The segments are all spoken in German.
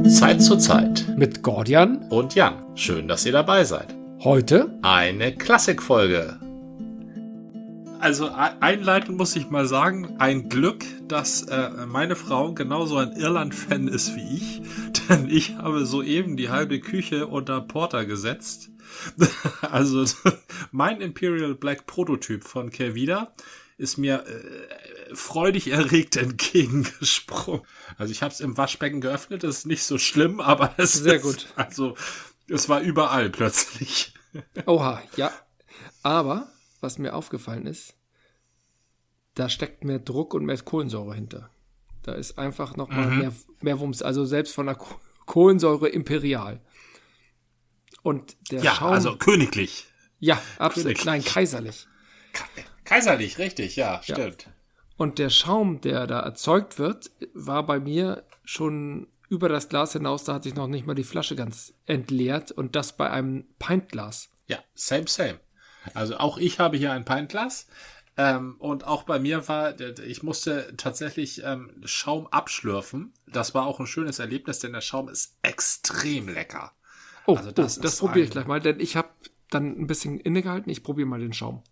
Von Zeit zu Zeit mit Gordian und Jan. Schön, dass ihr dabei seid. Heute eine Klassikfolge. Also einleitend muss ich mal sagen, ein Glück, dass meine Frau genauso ein Irland-Fan ist wie ich, denn ich habe soeben die halbe Küche unter Porter gesetzt. Also mein Imperial Black Prototyp von Kervida ist mir freudig erregt entgegengesprungen. Also ich habe es im Waschbecken geöffnet, das ist nicht so schlimm, aber es sehr gut. Also es war überall plötzlich. Oha, ja. Aber was mir aufgefallen ist, da steckt mehr Druck und mehr Kohlensäure hinter. Da ist einfach nochmal mehr Wumms. Also selbst von der Kohlensäure imperial. Und der Schaum... Ja, also königlich. Ja, absolut. Königlich. Nein, kaiserlich. Kaiserlich, richtig, ja, stimmt. Und der Schaum, der da erzeugt wird, war bei mir schon über das Glas hinaus. Da hatte ich noch nicht mal die Flasche ganz entleert. Und das bei einem Pintglas. Ja, same. Also auch ich habe hier ein Pintglas. Und auch bei mir ich musste tatsächlich Schaum abschlürfen. Das war auch ein schönes Erlebnis, denn der Schaum ist extrem lecker. Oh, also das probiere ich gleich mal, denn ich habe dann ein bisschen innegehalten. Ich probiere mal den Schaum.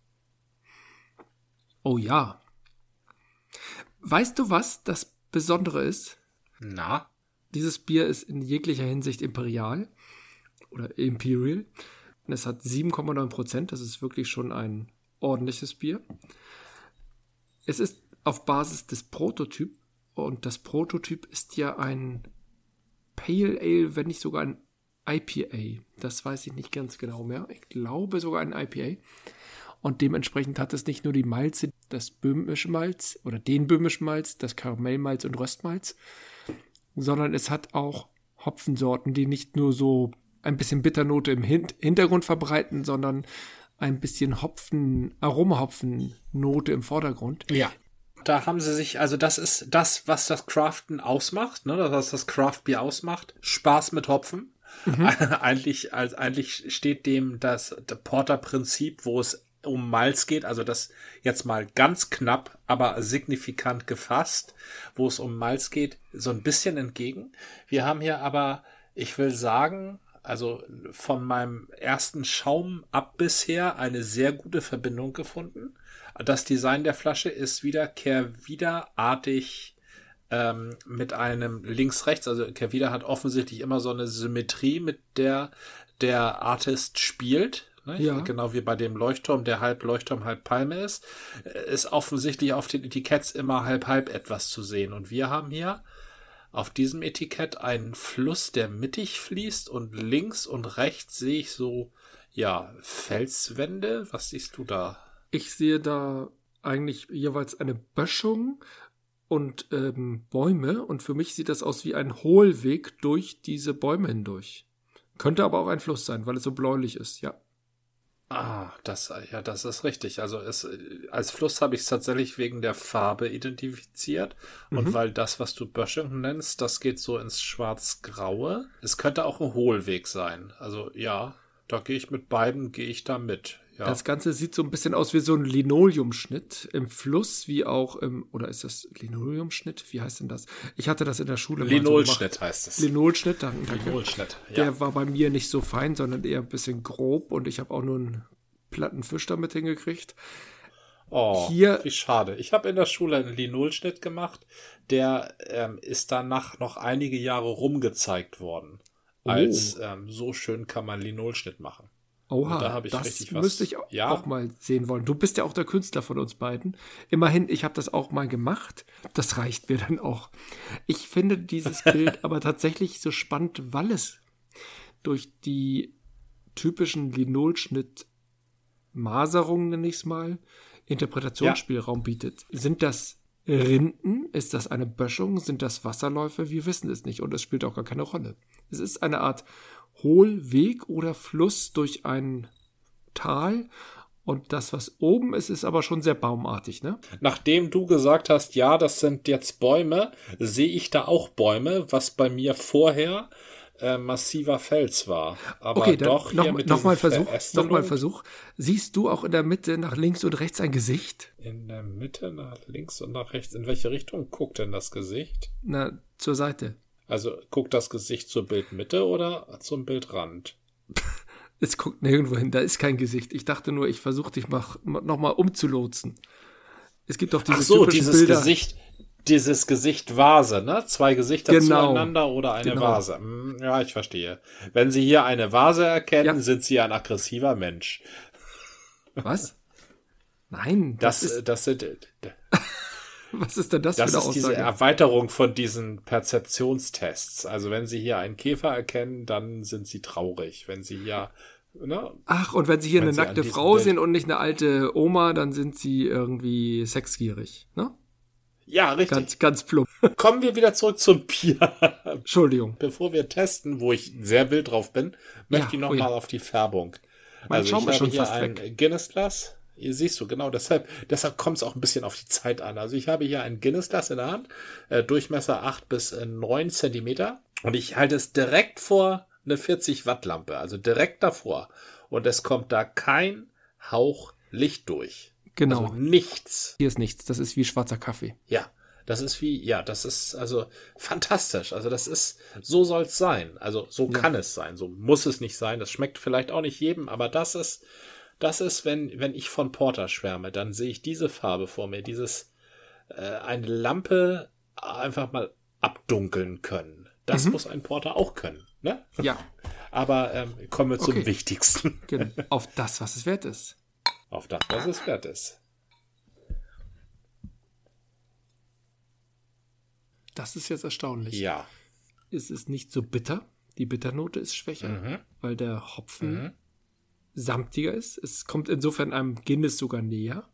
Oh ja. Weißt du, was das Besondere ist? Na? Dieses Bier ist in jeglicher Hinsicht imperial oder imperial. Und es hat 7,9%. Das ist wirklich schon ein ordentliches Bier. Es ist auf Basis des Prototyp. Und das Prototyp ist ja ein Pale Ale, wenn nicht sogar ein IPA. Das weiß ich nicht ganz genau mehr. Ich glaube sogar ein IPA. Und dementsprechend hat es nicht nur die Malze, das böhmische Malz oder den böhmischen Malz, das Karamellmalz und Röstmalz, sondern es hat auch Hopfensorten, die nicht nur so ein bisschen Bitternote im Hintergrund verbreiten, sondern ein bisschen Aromahopfennote im Vordergrund. Ja. Da haben sie sich, also das ist das, was das Craften ausmacht, ne, was das Craft-Bier ausmacht. Spaß mit Hopfen. Eigentlich steht dem das Porter-Prinzip, wo es um Malz geht, also das jetzt mal ganz knapp, aber signifikant gefasst, wo es um Malz geht, so ein bisschen entgegen. Wir haben hier aber, ich will sagen, also von meinem ersten Schaum ab bisher eine sehr gute Verbindung gefunden. Das Design der Flasche ist wieder Kervida-artig mit einem links-rechts. Also Kervida hat offensichtlich immer so eine Symmetrie, mit der der Artist spielt. Ne? Ja. Genau wie bei dem Leuchtturm, der halb Leuchtturm, halb Palme ist. Ist offensichtlich auf den Etiketts immer halb etwas zu sehen. Und wir haben hier auf diesem Etikett einen Fluss, der mittig fließt, und links und rechts sehe ich so, ja, Felswände. Was siehst du da? Ich sehe da eigentlich jeweils eine Böschung und Bäume, und für mich sieht das aus wie ein Hohlweg durch diese Bäume hindurch. Könnte aber auch ein Fluss sein, weil es so bläulich ist, ja. Das ist richtig. Also als Fluss habe ich es tatsächlich wegen der Farbe identifiziert. Und weil das, was du Böschung nennst, das geht so ins Schwarz-Graue. Es könnte auch ein Hohlweg sein. Also ja, da gehe ich mit beiden, mit. Ja. Das Ganze sieht so ein bisschen aus wie so ein Linoleumschnitt im Fluss, wie auch oder ist das Linoleumschnitt? Wie heißt denn das? Ich hatte das in der Schule Linolschnitt heißt es. Linolschnitt, danke. Linolschnitt, ja. Der war bei mir nicht so fein, sondern eher ein bisschen grob, und ich habe auch nur einen platten Fisch damit hingekriegt. Oh, wie schade. Ich habe in der Schule einen Linolschnitt gemacht, der ist danach noch einige Jahre rumgezeigt worden. Als so schön kann man Linolschnitt machen. Oha, da habe ich das richtig was. Müsste ich auch mal sehen wollen. Du bist ja auch der Künstler von uns beiden. Immerhin, ich habe das auch mal gemacht. Das reicht mir dann auch. Ich finde dieses Bild aber tatsächlich so spannend, weil es durch die typischen Linolschnitt-Maserungen, nenne ich es mal, Interpretationsspielraum bietet. Sind das Rinden? Ist das eine Böschung? Sind das Wasserläufe? Wir wissen es nicht, und es spielt auch gar keine Rolle. Es ist eine Art Hohlweg oder Fluss durch ein Tal, und das, was oben ist, ist aber schon sehr baumartig, ne? Nachdem du gesagt hast, ja, das sind jetzt Bäume, sehe ich da auch Bäume, was bei mir vorher massiver Fels war. Aber okay, dann doch nochmal Versuch. Siehst du auch in der Mitte nach links und rechts ein Gesicht? In der Mitte nach links und nach rechts. In welche Richtung guckt denn das Gesicht? Na, zur Seite. Also guckt das Gesicht zur Bildmitte oder zum Bildrand? Es guckt nirgendwo hin, da ist kein Gesicht. Ich dachte nur, ich versuche dich nochmal umzulotsen. Es gibt doch diese typischen Bilder. Dieses Gesicht Vase, ne? 2 Gesichter zueinander oder eine Vase. Ja, ich verstehe. Wenn Sie hier eine Vase erkennen, sind Sie ein aggressiver Mensch. Was? Nein, das sind was ist denn das für eine Aussage? Das ist diese Erweiterung von diesen Perzeptionstests. Also wenn Sie hier einen Käfer erkennen, dann sind Sie traurig. Wenn Sie hier... Ne? Ach, und wenn Sie hier eine nackte Frau sehen und nicht eine alte Oma, dann sind Sie irgendwie sexgierig, ne? Ja, richtig. Ganz plump. Kommen wir wieder zurück zum Bier. Entschuldigung. Bevor wir testen, wo ich sehr wild drauf bin, möchte ich noch mal auf die Färbung. Mein Schaum ist schon hier fast ein weg. Guinness-Glas. Hier siehst du, genau, deshalb kommt es auch ein bisschen auf die Zeit an. Also ich habe hier ein Guinness-Glas in der Hand, Durchmesser 8 bis 9 Zentimeter. Und ich halte es direkt vor eine 40-Watt-Lampe, also direkt davor. Und es kommt da kein Hauch Licht durch. Genau. Also nichts. Hier ist nichts, das ist wie schwarzer Kaffee. Ja, das ist also fantastisch. Also so soll es sein. Also so kann es sein. So muss es nicht sein. Das schmeckt vielleicht auch nicht jedem, aber das ist, wenn ich von Porter schwärme, dann sehe ich diese Farbe vor mir, eine Lampe einfach mal abdunkeln können. Das muss ein Porter auch können, ne? Ja. Aber kommen wir zum Wichtigsten. Genau. Auf das, was es wert ist. Auf das, was es wert ist. Das ist jetzt erstaunlich. Ja. Es ist nicht so bitter. Die Bitternote ist schwächer, weil der Hopfen samtiger ist. Es kommt insofern einem Guinness sogar näher.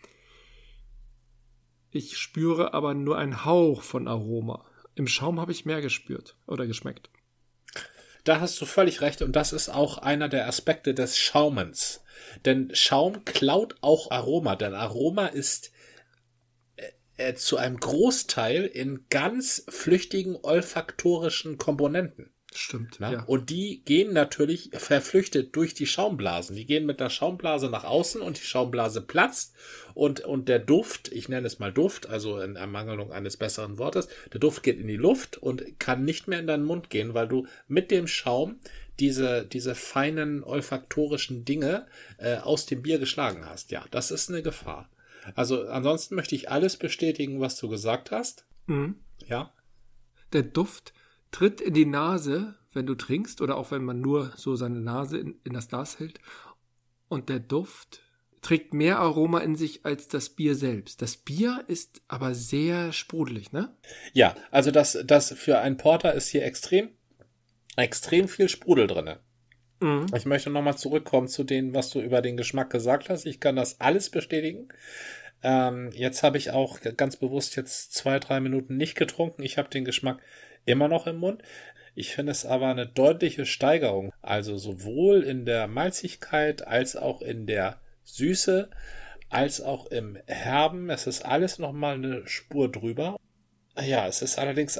Ich spüre aber nur einen Hauch von Aroma. Im Schaum habe ich mehr gespürt oder geschmeckt. Da hast du völlig recht und das ist auch einer der Aspekte des Schaumens. Denn Schaum klaut auch Aroma, denn Aroma ist zu einem Großteil in ganz flüchtigen olfaktorischen Komponenten. Stimmt, Na? ja. Und die gehen natürlich verflüchtet durch die Schaumblasen. Die gehen mit der Schaumblase nach außen und die Schaumblase platzt und der Duft, ich nenne es mal Duft, also in Ermangelung eines besseren Wortes, der Duft geht in die Luft und kann nicht mehr in deinen Mund gehen, weil du mit dem Schaum diese feinen olfaktorischen Dinge aus dem Bier geschlagen hast. Ja, das ist eine Gefahr. Also ansonsten möchte ich alles bestätigen, was du gesagt hast. Mhm. Ja. Der Duft tritt in die Nase, wenn du trinkst, oder auch wenn man nur so seine Nase in das Glas hält. Und der Duft trägt mehr Aroma in sich als das Bier selbst. Das Bier ist aber sehr sprudelig, ne? Ja, also das für einen Porter ist hier extrem viel Sprudel drinne. Mhm. Ich möchte nochmal zurückkommen zu dem, was du über den Geschmack gesagt hast. Ich kann das alles bestätigen. Jetzt habe ich auch ganz bewusst jetzt 2-3 Minuten nicht getrunken. Ich habe den Geschmack immer noch im Mund. Ich finde es aber eine deutliche Steigerung. Also sowohl in der Malzigkeit als auch in der Süße, als auch im Herben. Es ist alles nochmal eine Spur drüber. Ja, es ist allerdings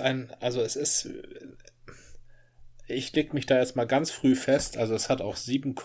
ich leg mich da jetzt mal ganz früh fest. Also es hat auch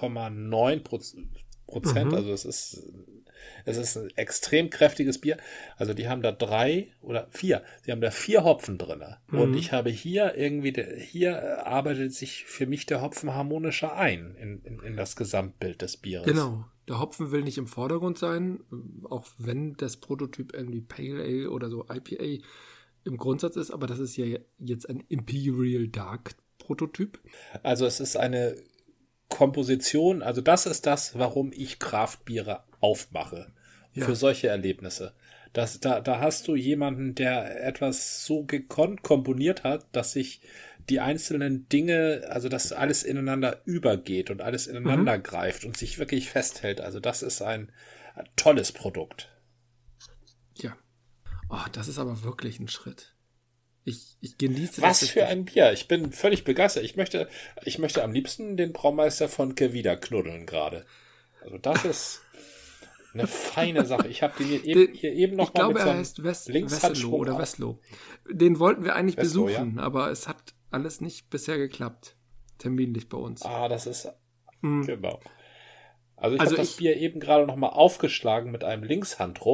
7,9%. Also es ist ein extrem kräftiges Bier. Also die haben da 3 oder 4. Sie haben da 4 Hopfen drin. Und ich habe hier hier arbeitet sich für mich der Hopfen harmonischer ein in das Gesamtbild des Bieres. Genau. Der Hopfen will nicht im Vordergrund sein, auch wenn das Prototyp irgendwie Pale Ale oder so IPA im Grundsatz ist, aber das ist ja jetzt ein Imperial Dark Prototyp. Also es ist eine Komposition, also das ist das, warum ich Craft-Biere aufmache. Ja. Für solche Erlebnisse. Da hast du jemanden, der etwas so gekonnt komponiert hat, dass sich die einzelnen Dinge, also dass alles ineinander übergeht und alles ineinander greift und sich wirklich festhält. Also das ist ein tolles Produkt. Ja. Oh, das ist aber wirklich ein Schritt. Ich genieße das. Was für ein Bier. Ich bin völlig begeistert. Ich möchte am liebsten den Braumeister von Kevida knuddeln gerade. Also das ist eine feine Sache. Ich habe den hier eben noch mal mit so einem Weslow oder Weslow. Den wollten wir eigentlich besuchen, aber es hat alles nicht bisher geklappt. Terminlich bei uns. Ah, das ist genau. Also ich habe das Bier eben gerade noch mal aufgeschlagen mit einem Linkshanddruck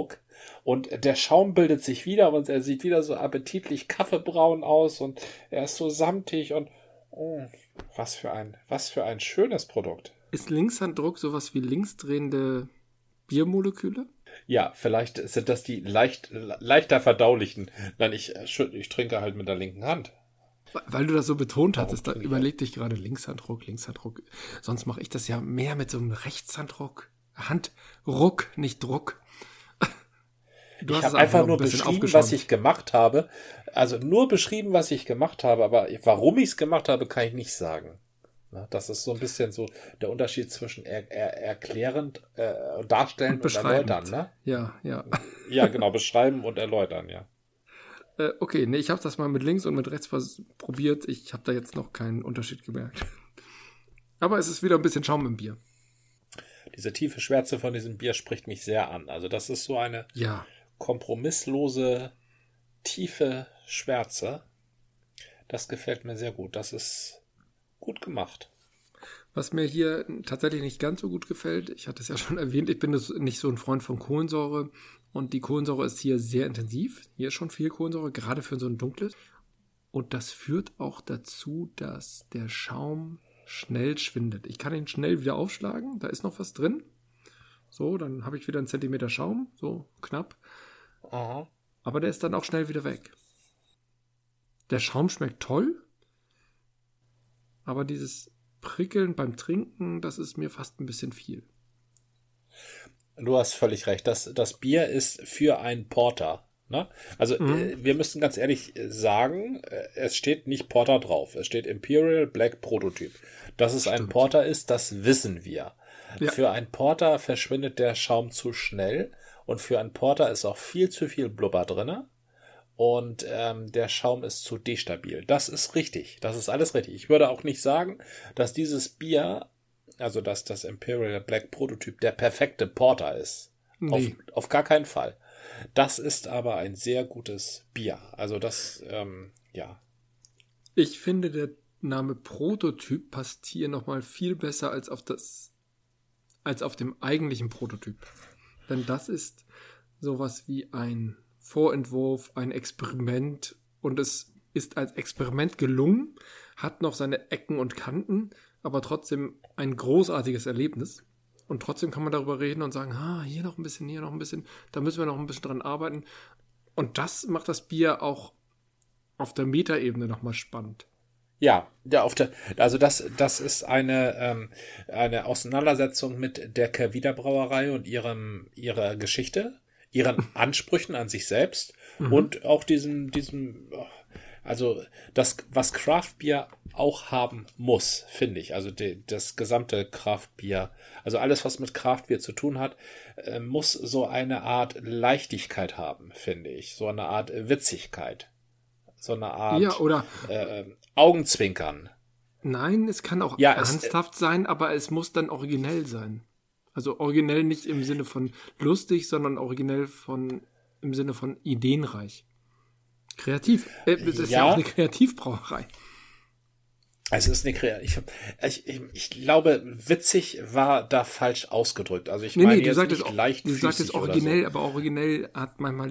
Und der Schaum bildet sich wieder und er sieht wieder so appetitlich kaffeebraun aus und er ist so samtig und was für ein schönes Produkt. Ist Linkshanddruck sowas wie linksdrehende Biermoleküle? Ja, vielleicht sind das die leichter verdaulichen. Nein, ich trinke halt mit der linken Hand. Weil du das so betont Warum hattest, da trinke ich überlegte ich gerade Linkshanddruck. Sonst mache ich das ja mehr mit so einem Rechtshanddruck. Handruck, nicht Druck. Ich habe einfach nur beschrieben, was ich gemacht habe. Also nur beschrieben, was ich gemacht habe, aber warum ich es gemacht habe, kann ich nicht sagen. Das ist so ein bisschen so der Unterschied zwischen erklärend, darstellen und erläutern. Ne? Ja. Ja, genau, beschreiben und erläutern, ja. Okay, nee, ich habe das mal mit links und mit rechts probiert. Ich habe da jetzt noch keinen Unterschied gemerkt. Aber es ist wieder ein bisschen Schaum im Bier. Diese tiefe Schwärze von diesem Bier spricht mich sehr an. Also das ist so eine kompromisslose, tiefe Schwärze. Das gefällt mir sehr gut. Das ist gut gemacht. Was mir hier tatsächlich nicht ganz so gut gefällt, ich hatte es ja schon erwähnt, ich bin nicht so ein Freund von Kohlensäure und die Kohlensäure ist hier sehr intensiv. Hier ist schon viel Kohlensäure, gerade für so ein dunkles. Und das führt auch dazu, dass der Schaum schnell schwindet. Ich kann ihn schnell wieder aufschlagen, da ist noch was drin. So, dann habe ich wieder 1 Zentimeter Schaum, so knapp. Aha. Aber der ist dann auch schnell wieder weg. Der Schaum schmeckt toll, aber dieses Prickeln beim Trinken, das ist mir fast ein bisschen viel. Du hast völlig recht. Das Bier ist für einen Porter. Ne? Also wir müssen ganz ehrlich sagen, es steht nicht Porter drauf. Es steht Imperial Black Prototyp. Dass es ein Porter ist, das wissen wir. Ja. Für einen Porter verschwindet der Schaum zu schnell und für einen Porter ist auch viel zu viel Blubber drin. Und der Schaum ist zu destabil. Das ist richtig. Das ist alles richtig. Ich würde auch nicht sagen, dass dieses Bier, also dass das Imperial Black Prototyp der perfekte Porter ist. Nee. Auf gar keinen Fall. Das ist aber ein sehr gutes Bier. Also das, ja. Ich finde, der Name Prototyp passt hier nochmal viel besser als auf dem eigentlichen Prototyp. Denn das ist sowas wie ein Vorentwurf, ein Experiment und es ist als Experiment gelungen, hat noch seine Ecken und Kanten, aber trotzdem ein großartiges Erlebnis. Und trotzdem kann man darüber reden und sagen, hier noch ein bisschen, da müssen wir noch ein bisschen dran arbeiten. Und das macht das Bier auch auf der Metaebene nochmal spannend. Ja, also das ist eine Auseinandersetzung mit der Kehrwieder Brauerei und ihrer Geschichte, ihren Ansprüchen an sich selbst und auch diesem, also das, was Craft-Bier auch haben muss, finde ich. Also das gesamte Craft-Bier, also alles, was mit Craft-Bier zu tun hat, muss so eine Art Leichtigkeit haben, finde ich. So eine Art Witzigkeit. So eine Art oder Augenzwinkern. Nein, es kann auch ernsthaft sein, aber es muss dann originell sein. Also originell nicht im Sinne von lustig, sondern originell im Sinne von ideenreich. Kreativ. Es ist ja auch eine Kreativbrauerei. Es ist eine ich glaube, witzig war da falsch ausgedrückt. Also ich meine jetzt nicht leichtfüßig. Du sagtest originell, so. Aber originell hat manchmal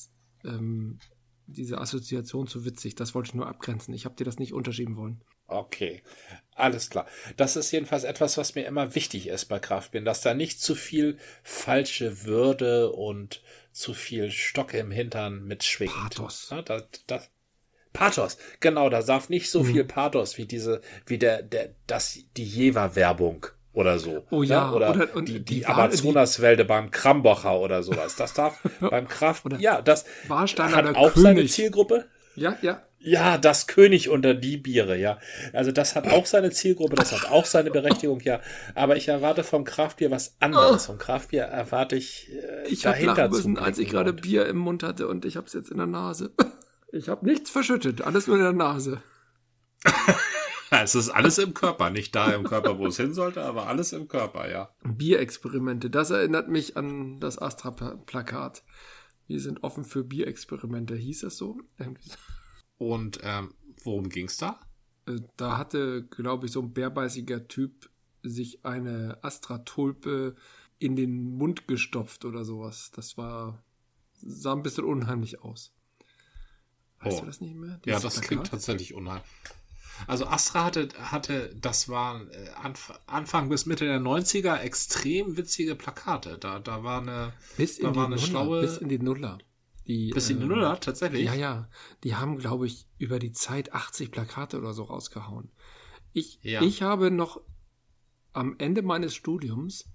diese Assoziation zu witzig. Das wollte ich nur abgrenzen. Ich habe dir das nicht unterschieben wollen. Okay, alles klar. Das ist jedenfalls etwas, was mir immer wichtig ist bei Craftbieren, dass da nicht zu viel falsche Würde und zu viel Stock im Hintern mitschwingt. Pathos. Ja, Pathos, genau, da darf nicht so viel Pathos wie die Jever-Werbung oder so. Oh ja, oder die Amazonaswälde beim Krambocher oder sowas. Das darf beim Kraft, das Warsteiner hat auch König. Seine Zielgruppe. Ja. Ja, das König unter die Biere, ja. Also das hat auch seine Zielgruppe, das hat auch seine Berechtigung, ja. Aber ich erwarte vom Kraftbier was anderes. Vom Kraftbier erwarte ich dahinter habe lachen müssen, als ich gerade Bier im Mund hatte und ich habe es jetzt in der Nase. Ich habe nichts verschüttet, alles nur in der Nase. Es ist alles im Körper, nicht da im Körper, wo es hin sollte, aber alles im Körper, ja. Bierexperimente, das erinnert mich an das Astra-Plakat. Wir sind offen für Bierexperimente, hieß das so? Und worum ging's da? Da hatte, glaube ich, so ein bärbeißiger Typ sich eine Astra-Tulpe in den Mund gestopft oder sowas. Das war sah ein bisschen unheimlich aus. Weißt du das nicht mehr? Ja, das klingt tatsächlich unheimlich. Also Astra hatte, das war Anfang bis Mitte der 90er extrem witzige Plakate. Da war eine, bis in die Nuller. Bis in die Nuller, tatsächlich? Ja. Die haben, glaube ich, über die Zeit 80 Plakate oder so rausgehauen. Ich habe noch am Ende meines Studiums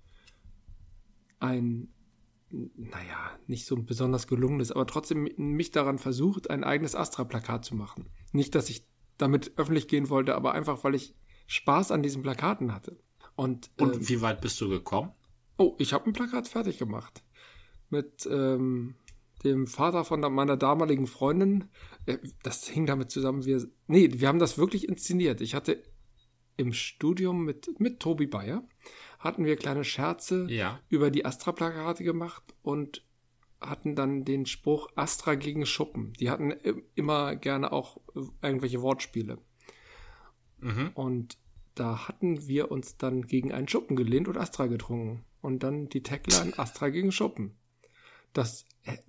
nicht so ein besonders gelungenes, aber trotzdem mich daran versucht, ein eigenes Astra-Plakat zu machen. Nicht, dass ich damit öffentlich gehen wollte, aber einfach, weil ich Spaß an diesen Plakaten hatte. Und wie weit bist du gekommen? Oh, ich habe ein Plakat fertig gemacht. Mit dem Vater von meiner damaligen Freundin. Das hing damit zusammen, wir haben das wirklich inszeniert. Ich hatte im Studium mit Tobi Bayer, hatten wir kleine Scherze über die Astra-Plakate gemacht und hatten dann den Spruch Astra gegen Schuppen. Die hatten immer gerne auch irgendwelche Wortspiele. Mhm. Und da hatten wir uns dann gegen einen Schuppen gelehnt und Astra getrunken. Und dann die Tagline Astra gegen Schuppen. Das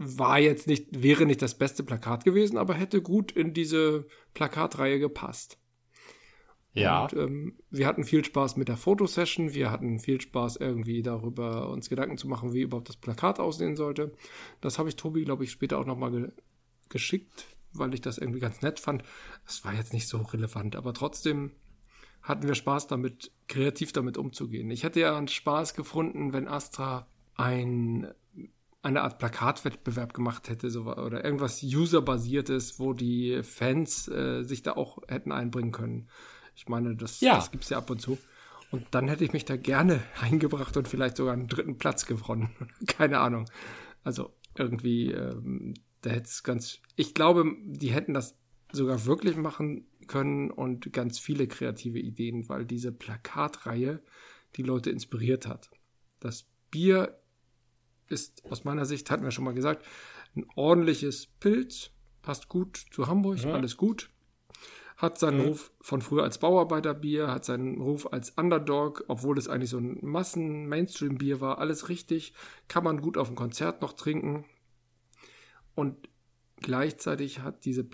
wäre nicht das beste Plakat gewesen, aber hätte gut in diese Plakatreihe gepasst. Ja. Und wir hatten viel Spaß mit der Fotosession. Wir hatten viel Spaß irgendwie darüber, uns Gedanken zu machen, wie überhaupt das Plakat aussehen sollte. Das habe ich Tobi, glaube ich, später auch nochmal geschickt, weil ich das irgendwie ganz nett fand. Das war jetzt nicht so relevant, aber trotzdem hatten wir Spaß damit, kreativ damit umzugehen. Ich hätte ja Spaß gefunden, wenn Astra eine Art Plakatwettbewerb gemacht hätte oder irgendwas User-basiertes, wo die Fans sich da auch hätten einbringen können. Ich meine, das gibt es ja ab und zu. Und dann hätte ich mich da gerne eingebracht und vielleicht sogar einen 3. Platz gewonnen. Keine Ahnung. Also irgendwie, ich glaube, die hätten das sogar wirklich machen können und ganz viele kreative Ideen, weil diese Plakatreihe die Leute inspiriert hat. Das Bier ist aus meiner Sicht, hatten wir schon mal gesagt, ein ordentliches Pilz, passt gut zu Hamburg, alles gut. Hat seinen Ruf von früher als Bauarbeiterbier, hat seinen Ruf als Underdog, obwohl es eigentlich so ein Massen-Mainstream-Bier war, alles richtig, kann man gut auf dem Konzert noch trinken. Und gleichzeitig hat diese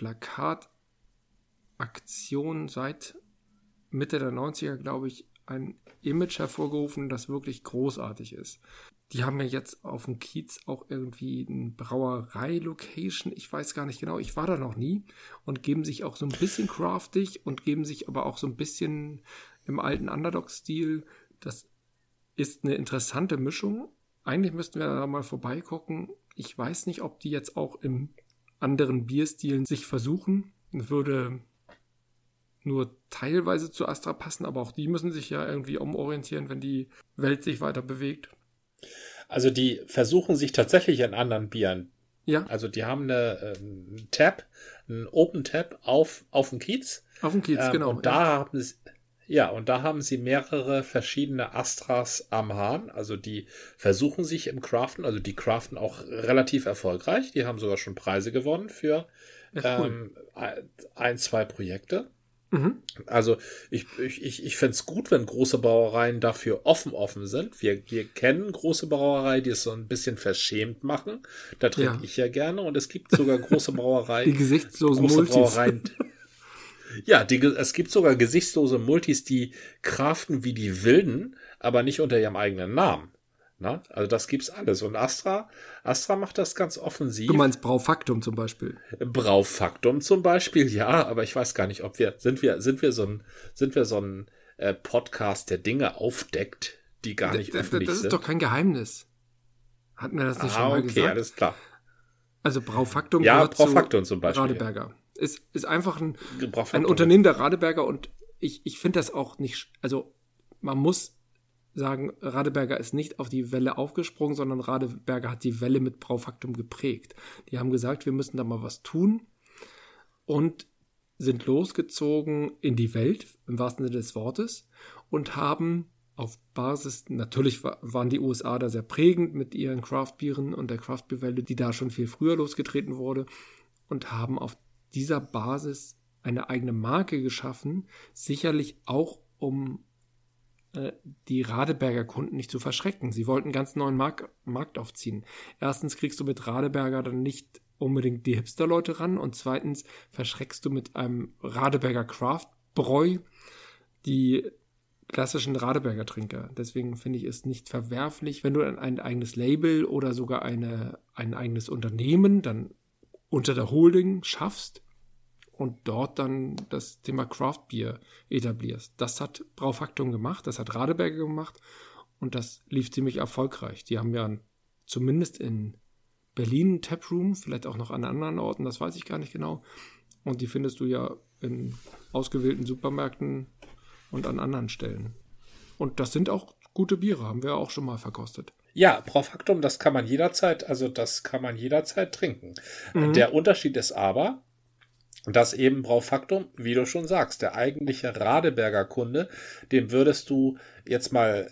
Plakataktion seit Mitte der 90er, glaube ich, ein Image hervorgerufen, das wirklich großartig ist. Die haben ja jetzt auf dem Kiez auch irgendwie eine Brauerei-Location. Ich weiß gar nicht genau. Ich war da noch nie. Und geben sich auch so ein bisschen craftig und geben sich aber auch so ein bisschen im alten Underdog-Stil. Das ist eine interessante Mischung. Eigentlich müssten wir da mal vorbeigucken. Ich weiß nicht, ob die jetzt auch in anderen Bierstilen sich versuchen. Würde nur teilweise zu Astra passen, aber auch die müssen sich ja irgendwie umorientieren, wenn die Welt sich weiter bewegt. Also die versuchen sich tatsächlich in anderen Bieren. Ja. Also die haben einen Open Tab auf dem Kiez. Auf dem Kiez, genau. Und da haben sie mehrere verschiedene Astras am Hahn. Also die versuchen sich im Craften, also die craften auch relativ erfolgreich. Die haben sogar schon Preise gewonnen für cool. 1-2 Projekte. Mhm. Also ich fände es gut, wenn große Brauereien dafür offen sind. Wir kennen große Brauereien, die es so ein bisschen verschämt machen. Da trinke ich ja gerne. Und es gibt sogar große Brauereien. Die gesichtslosen Multis. Brauereien. Ja, es gibt sogar gesichtslose Multis, die craften wie die Wilden, aber nicht unter ihrem eigenen Namen. Na? Also das gibt's alles. Und Astra macht das ganz offensiv. Du meinst Braufaktum zum Beispiel? Braufaktum zum Beispiel, ja, aber ich weiß gar nicht, ob sind wir so ein Podcast, der Dinge aufdeckt, die gar nicht öffentlich sind. Das ist doch kein Geheimnis. Hatten wir das nicht schon mal gesagt? Okay, alles klar. Also Braufaktum gehört Braufaktum zum Beispiel. Radeberger. Ist einfach ein Unternehmen der Radeberger und ich finde das auch nicht, also man muss sagen, Radeberger ist nicht auf die Welle aufgesprungen, sondern Radeberger hat die Welle mit Braufaktum geprägt. Die haben gesagt, wir müssen da mal was tun und sind losgezogen in die Welt, im wahrsten Sinne des Wortes, und haben auf Basis, natürlich waren die USA da sehr prägend mit ihren Craftbieren und der Craftbeer-Welle, die da schon viel früher losgetreten wurde, und haben auf dieser Basis eine eigene Marke geschaffen, sicherlich auch um die Radeberger Kunden nicht zu verschrecken. Sie wollten einen ganz neuen Markt aufziehen. Erstens kriegst du mit Radeberger dann nicht unbedingt die Hipster-Leute ran und zweitens verschreckst du mit einem Radeberger Craft-Bräu die klassischen Radeberger Trinker. Deswegen finde ich es nicht verwerflich, wenn du ein eigenes Label oder sogar ein eigenes Unternehmen dann unter der Holding schaffst und dort dann das Thema Craft Beer etablierst. Das hat Braufaktum gemacht, das hat Radeberger gemacht und das lief ziemlich erfolgreich. Die haben ja zumindest in Berlin einen Taproom, vielleicht auch noch an anderen Orten, das weiß ich gar nicht genau. Und die findest du ja in ausgewählten Supermärkten und an anderen Stellen. Und das sind auch gute Biere, haben wir auch schon mal verkostet. Ja, Braufaktum, das kann man jederzeit trinken. Der Unterschied ist aber, dass eben Braufaktum, wie du schon sagst, der eigentliche Radeberger Kunde, dem würdest du jetzt mal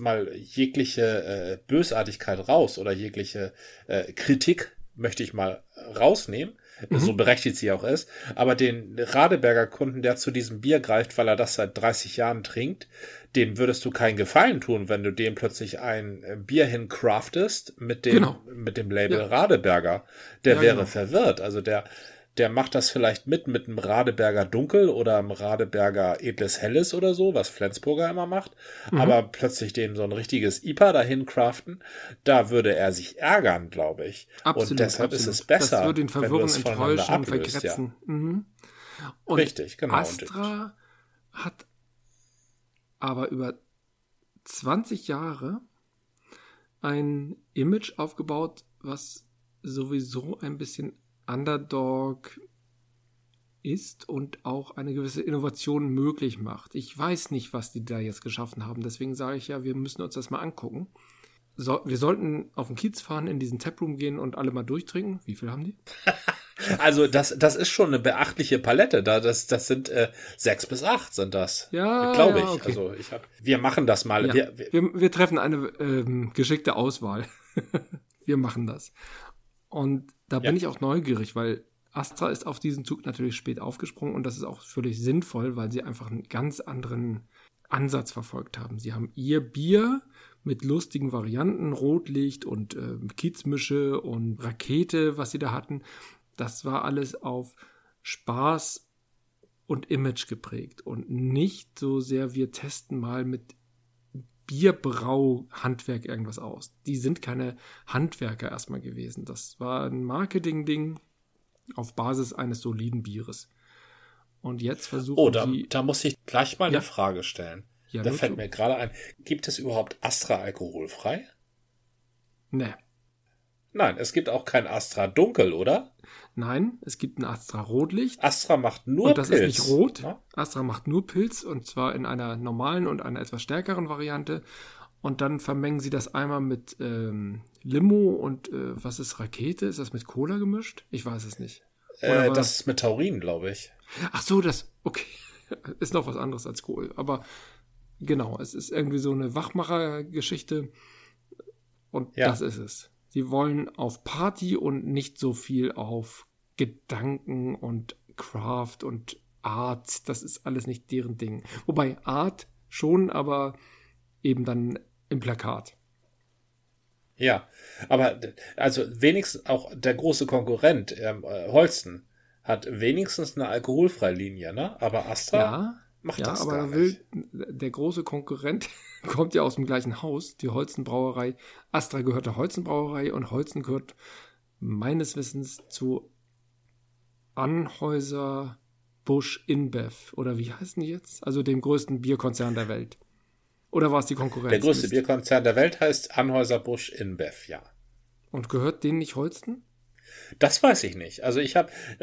jegliche Bösartigkeit raus oder jegliche Kritik möchte ich mal rausnehmen, so berechtigt sie auch ist, aber den Radeberger Kunden, der zu diesem Bier greift, weil er das seit 30 Jahren trinkt, dem würdest du keinen Gefallen tun, wenn du dem plötzlich ein Bier hincraftest mit dem Label Radeberger. Der wäre verwirrt. Also der macht das vielleicht mit einem Radeberger Dunkel oder einem Radeberger Edles Helles oder so, was Flensburger immer macht. Aber plötzlich dem so ein richtiges IPA dahin craften, da würde er sich ärgern, glaube ich. Absolut, und deshalb ist es besser, das würde ihn verwirren, enttäuschen, vergrätzen. Ja. Und richtig, genau. Astra hat aber über 20 Jahre ein Image aufgebaut, was sowieso ein bisschen Underdog ist und auch eine gewisse Innovation möglich macht. Ich weiß nicht, was die da jetzt geschaffen haben, deswegen sage ich ja, wir müssen uns das mal angucken. Wir sollten auf den Kiez fahren, in diesen Taproom gehen und alle mal durchtrinken. Wie viel haben die? Also das ist schon eine beachtliche Palette. Das sind 6 bis 8 sind das. Ja, glaube ich. Ja, okay. Also wir machen das mal. Ja, wir treffen eine geschickte Auswahl. Wir machen das. Und da bin ich auch neugierig, weil Astra ist auf diesen Zug natürlich spät aufgesprungen und das ist auch völlig sinnvoll, weil sie einfach einen ganz anderen Ansatz verfolgt haben. Sie haben ihr Bier mit lustigen Varianten, Rotlicht und Kiezmische und Rakete, was sie da hatten. Das war alles auf Spaß und Image geprägt und nicht so sehr, wir testen mal mit Bierbrau-Handwerk irgendwas aus. Die sind keine Handwerker erstmal gewesen. Das war ein Marketing-Ding auf Basis eines soliden Bieres. Und jetzt versuchen sie... Da muss ich gleich mal eine Frage stellen. Ja, da fällt mir gerade ein, gibt es überhaupt Astra alkoholfrei? Nee. Nein, es gibt auch kein Astra Dunkel, oder? Nein, es gibt ein Astra Rotlicht. Astra macht nur und das Pilz. Ist nicht rot. Ja? Astra macht nur Pilz und zwar in einer normalen und einer etwas stärkeren Variante. Und dann vermengen sie das einmal mit Limo und was ist Rakete? Ist das mit Cola gemischt? Ich weiß es nicht. Das ist mit Taurin, glaube ich. Ach so, okay. Ist noch was anderes als Kohl. Aber genau, es ist irgendwie so eine Wachmacher-Geschichte und das ist es. Sie wollen auf Party und nicht so viel auf Gedanken und Craft und Art. Das ist alles nicht deren Ding. Wobei Art schon, aber eben dann im Plakat. Ja, aber also wenigstens auch der große Konkurrent Holsten hat wenigstens eine alkoholfreie Linie, ne? Aber Astra macht das aber gar nicht. Der große Konkurrent kommt ja aus dem gleichen Haus, die Holsten Brauerei. Astra gehört der Holsten Brauerei und Holsten gehört meines Wissens zu Anheuser Busch InBev. Oder wie heißen die jetzt? Also dem größten Bierkonzern der Welt. Oder war es die Konkurrenz? Der größte Bierkonzern der Welt heißt Anheuser Busch InBev, ja. Und gehört denen nicht Holsten? Das weiß ich nicht. Also ich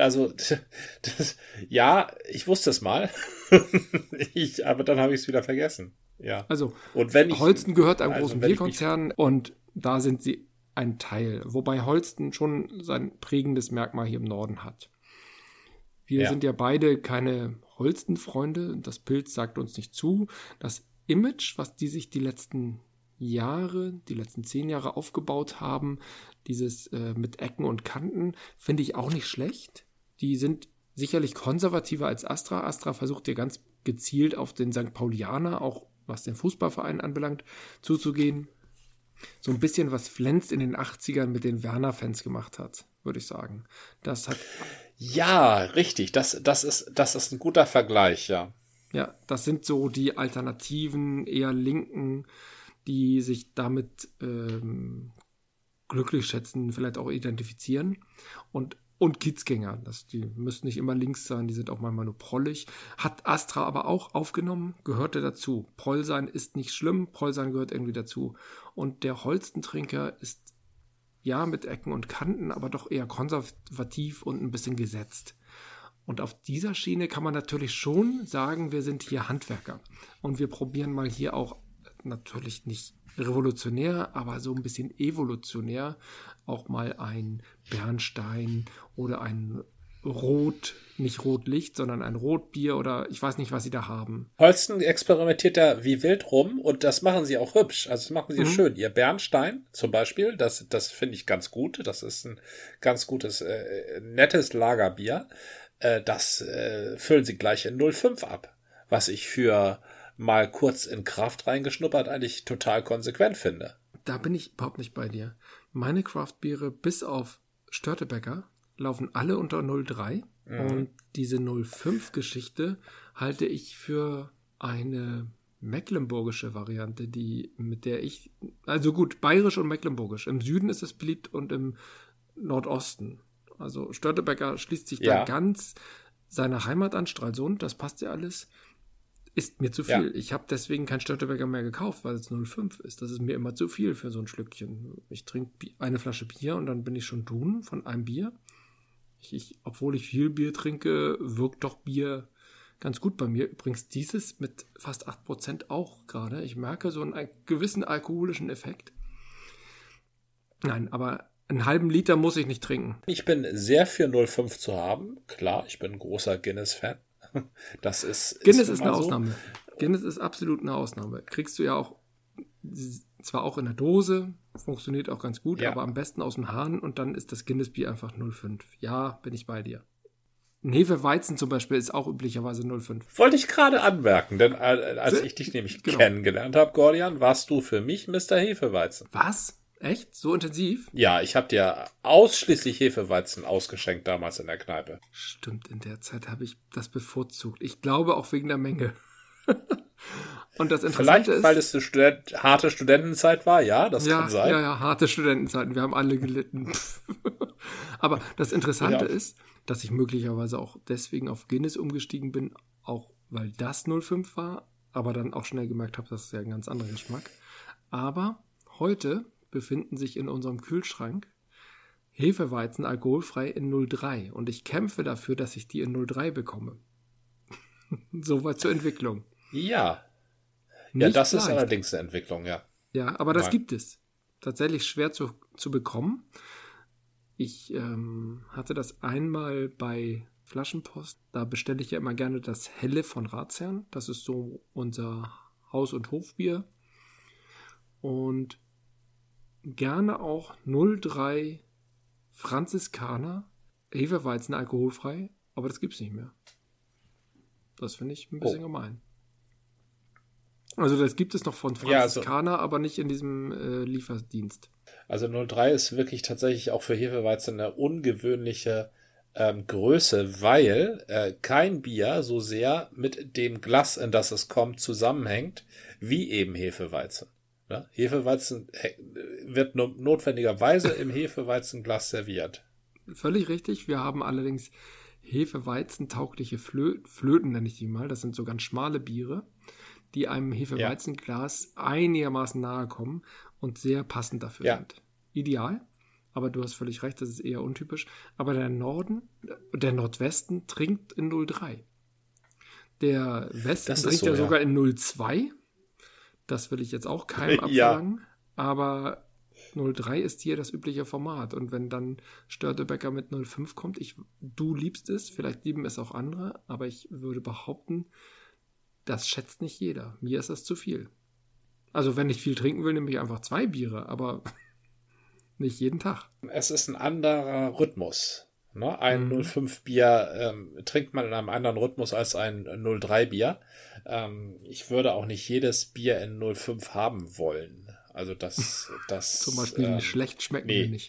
wusste es mal. Aber dann habe ich es wieder vergessen. Ja. Also, und Holsten gehört einem großen Bierkonzern und da sind sie ein Teil. Wobei Holsten schon sein prägendes Merkmal hier im Norden hat. Wir sind ja beide keine Holsten-Freunde. Das Pilz sagt uns nicht zu. Das Image, was die sich die letzten 10 Jahre aufgebaut haben, dieses mit Ecken und Kanten, finde ich auch nicht schlecht. Die sind sicherlich konservativer als Astra. Astra versucht ja ganz gezielt auf den St. Paulianer auch was den Fußballverein anbelangt, zuzugehen. So ein bisschen, was Flens in den 80ern mit den Werner-Fans gemacht hat, würde ich sagen. Das hat... Ja, richtig. Das ist ein guter Vergleich, ja. Ja, das sind so die Alternativen, eher Linken, die sich damit glücklich schätzen, vielleicht auch identifizieren. Und Kiezgänger, die müssen nicht immer links sein, die sind auch manchmal nur prollig. Hat Astra aber auch aufgenommen, gehörte dazu. Proll sein ist nicht schlimm, Proll sein gehört irgendwie dazu. Und der Holstentrinker ist ja mit Ecken und Kanten, aber doch eher konservativ und ein bisschen gesetzt. Und auf dieser Schiene kann man natürlich schon sagen, wir sind hier Handwerker. Und wir probieren mal hier auch natürlich nicht revolutionär, aber so ein bisschen evolutionär auch mal ein Bernstein oder ein nicht Rotlicht, sondern ein Rotbier oder ich weiß nicht, was sie da haben. Holsten experimentiert da wie wild rum und das machen sie auch hübsch. Also das machen sie schön. Ihr Bernstein zum Beispiel, das finde ich ganz gut. Das ist ein ganz gutes, nettes Lagerbier. Das füllen sie gleich in 0,5 ab. Was ich für mal kurz in Kraft reingeschnuppert eigentlich total konsequent finde. Da bin ich überhaupt nicht bei dir. Meine Craftbiere bis auf Störtebecker laufen alle unter 0,3 und diese 0,5-Geschichte halte ich für eine mecklenburgische Variante, mit der ich, also gut, bayerisch und mecklenburgisch. Im Süden ist es beliebt und im Nordosten. Also Störtebecker schließt sich da ganz seiner Heimat an, Stralsund, das passt ja alles. Ist mir zu viel. Ja. Ich habe deswegen kein Störtebecker mehr gekauft, weil es 0,5 ist. Das ist mir immer zu viel für so ein Schlückchen. Ich trinke eine Flasche Bier und dann bin ich schon dun von einem Bier. Obwohl ich viel Bier trinke, wirkt doch Bier ganz gut bei mir. Übrigens dieses mit fast 8% auch gerade. Ich merke so einen gewissen alkoholischen Effekt. Nein, aber einen halben Liter muss ich nicht trinken. Ich bin sehr für 0,5 zu haben. Klar, ich bin ein großer Guinness-Fan. Guinness ist eine Ausnahme. Guinness ist absolut eine Ausnahme. Kriegst du ja auch, zwar auch in der Dose, funktioniert auch ganz gut, aber am besten aus dem Hahn und dann ist das Guinness-Bier einfach 0,5. Ja, bin ich bei dir. Ein Hefeweizen zum Beispiel ist auch üblicherweise 0,5. Wollte ich gerade anmerken, denn als ich dich nämlich kennengelernt habe, Gordian, warst du für mich Mr. Hefeweizen. Was? Echt? So intensiv? Ja, ich habe dir ausschließlich Hefeweizen ausgeschenkt damals in der Kneipe. Stimmt, in der Zeit habe ich das bevorzugt. Ich glaube auch wegen der Menge. Und das Interessante ist... Vielleicht, weil es eine harte Studentenzeit war, ja, das kann sein. Ja, harte Studentenzeiten, wir haben alle gelitten. Aber das Interessante ist, dass ich möglicherweise auch deswegen auf Guinness umgestiegen bin, auch weil das 0,5 war, aber dann auch schnell gemerkt habe, das ist ja ein ganz anderer Geschmack. Aber heute befinden sich in unserem Kühlschrank Hefeweizen alkoholfrei in 0,3 und ich kämpfe dafür, dass ich die in 0,3 bekomme. Soweit zur Entwicklung. Ja. Ja, das ist allerdings eine Entwicklung, ja. Ja, aber das gibt es. Tatsächlich schwer zu bekommen. Ich hatte das einmal bei Flaschenpost. Da bestelle ich ja immer gerne das Helle von Ratsherrn. Das ist so unser Haus- und Hofbier. Und gerne auch 0,3 Franziskaner, Hefeweizen alkoholfrei, aber das gibt's nicht mehr. Das finde ich ein bisschen gemein. Also das gibt es noch von Franziskaner, aber nicht in diesem Lieferdienst. Also 0,3 ist wirklich tatsächlich auch für Hefeweizen eine ungewöhnliche Größe, weil kein Bier so sehr mit dem Glas, in das es kommt, zusammenhängt, wie eben Hefeweizen. Ne? Hefeweizen wird notwendigerweise im Hefeweizenglas serviert. Völlig richtig. Wir haben allerdings Hefeweizen-taugliche Flöten, nenne ich die mal. Das sind so ganz schmale Biere, die einem Hefeweizenglas einigermaßen nahe kommen und sehr passend dafür sind. Ideal, aber du hast völlig recht, das ist eher untypisch. Aber der Nordwesten trinkt in 0,3. Der Westen trinkt ja sogar in 0,2. Das will ich jetzt auch keinem abverlangen, aber 0,3 ist hier das übliche Format. Und wenn dann Störtebecker mit 0,5 kommt, du liebst es, vielleicht lieben es auch andere, aber ich würde behaupten, das schätzt nicht jeder. Mir ist das zu viel. Also wenn ich viel trinken will, nehme ich einfach 2 Biere, aber nicht jeden Tag. Es ist ein anderer Rhythmus. Ne? Ein 0,5 Bier trinkt man in einem anderen Rhythmus als ein 0,3 Bier. Ich würde auch nicht jedes Bier in 0,5 haben wollen. Also das zum Beispiel schlecht schmecken wir nicht.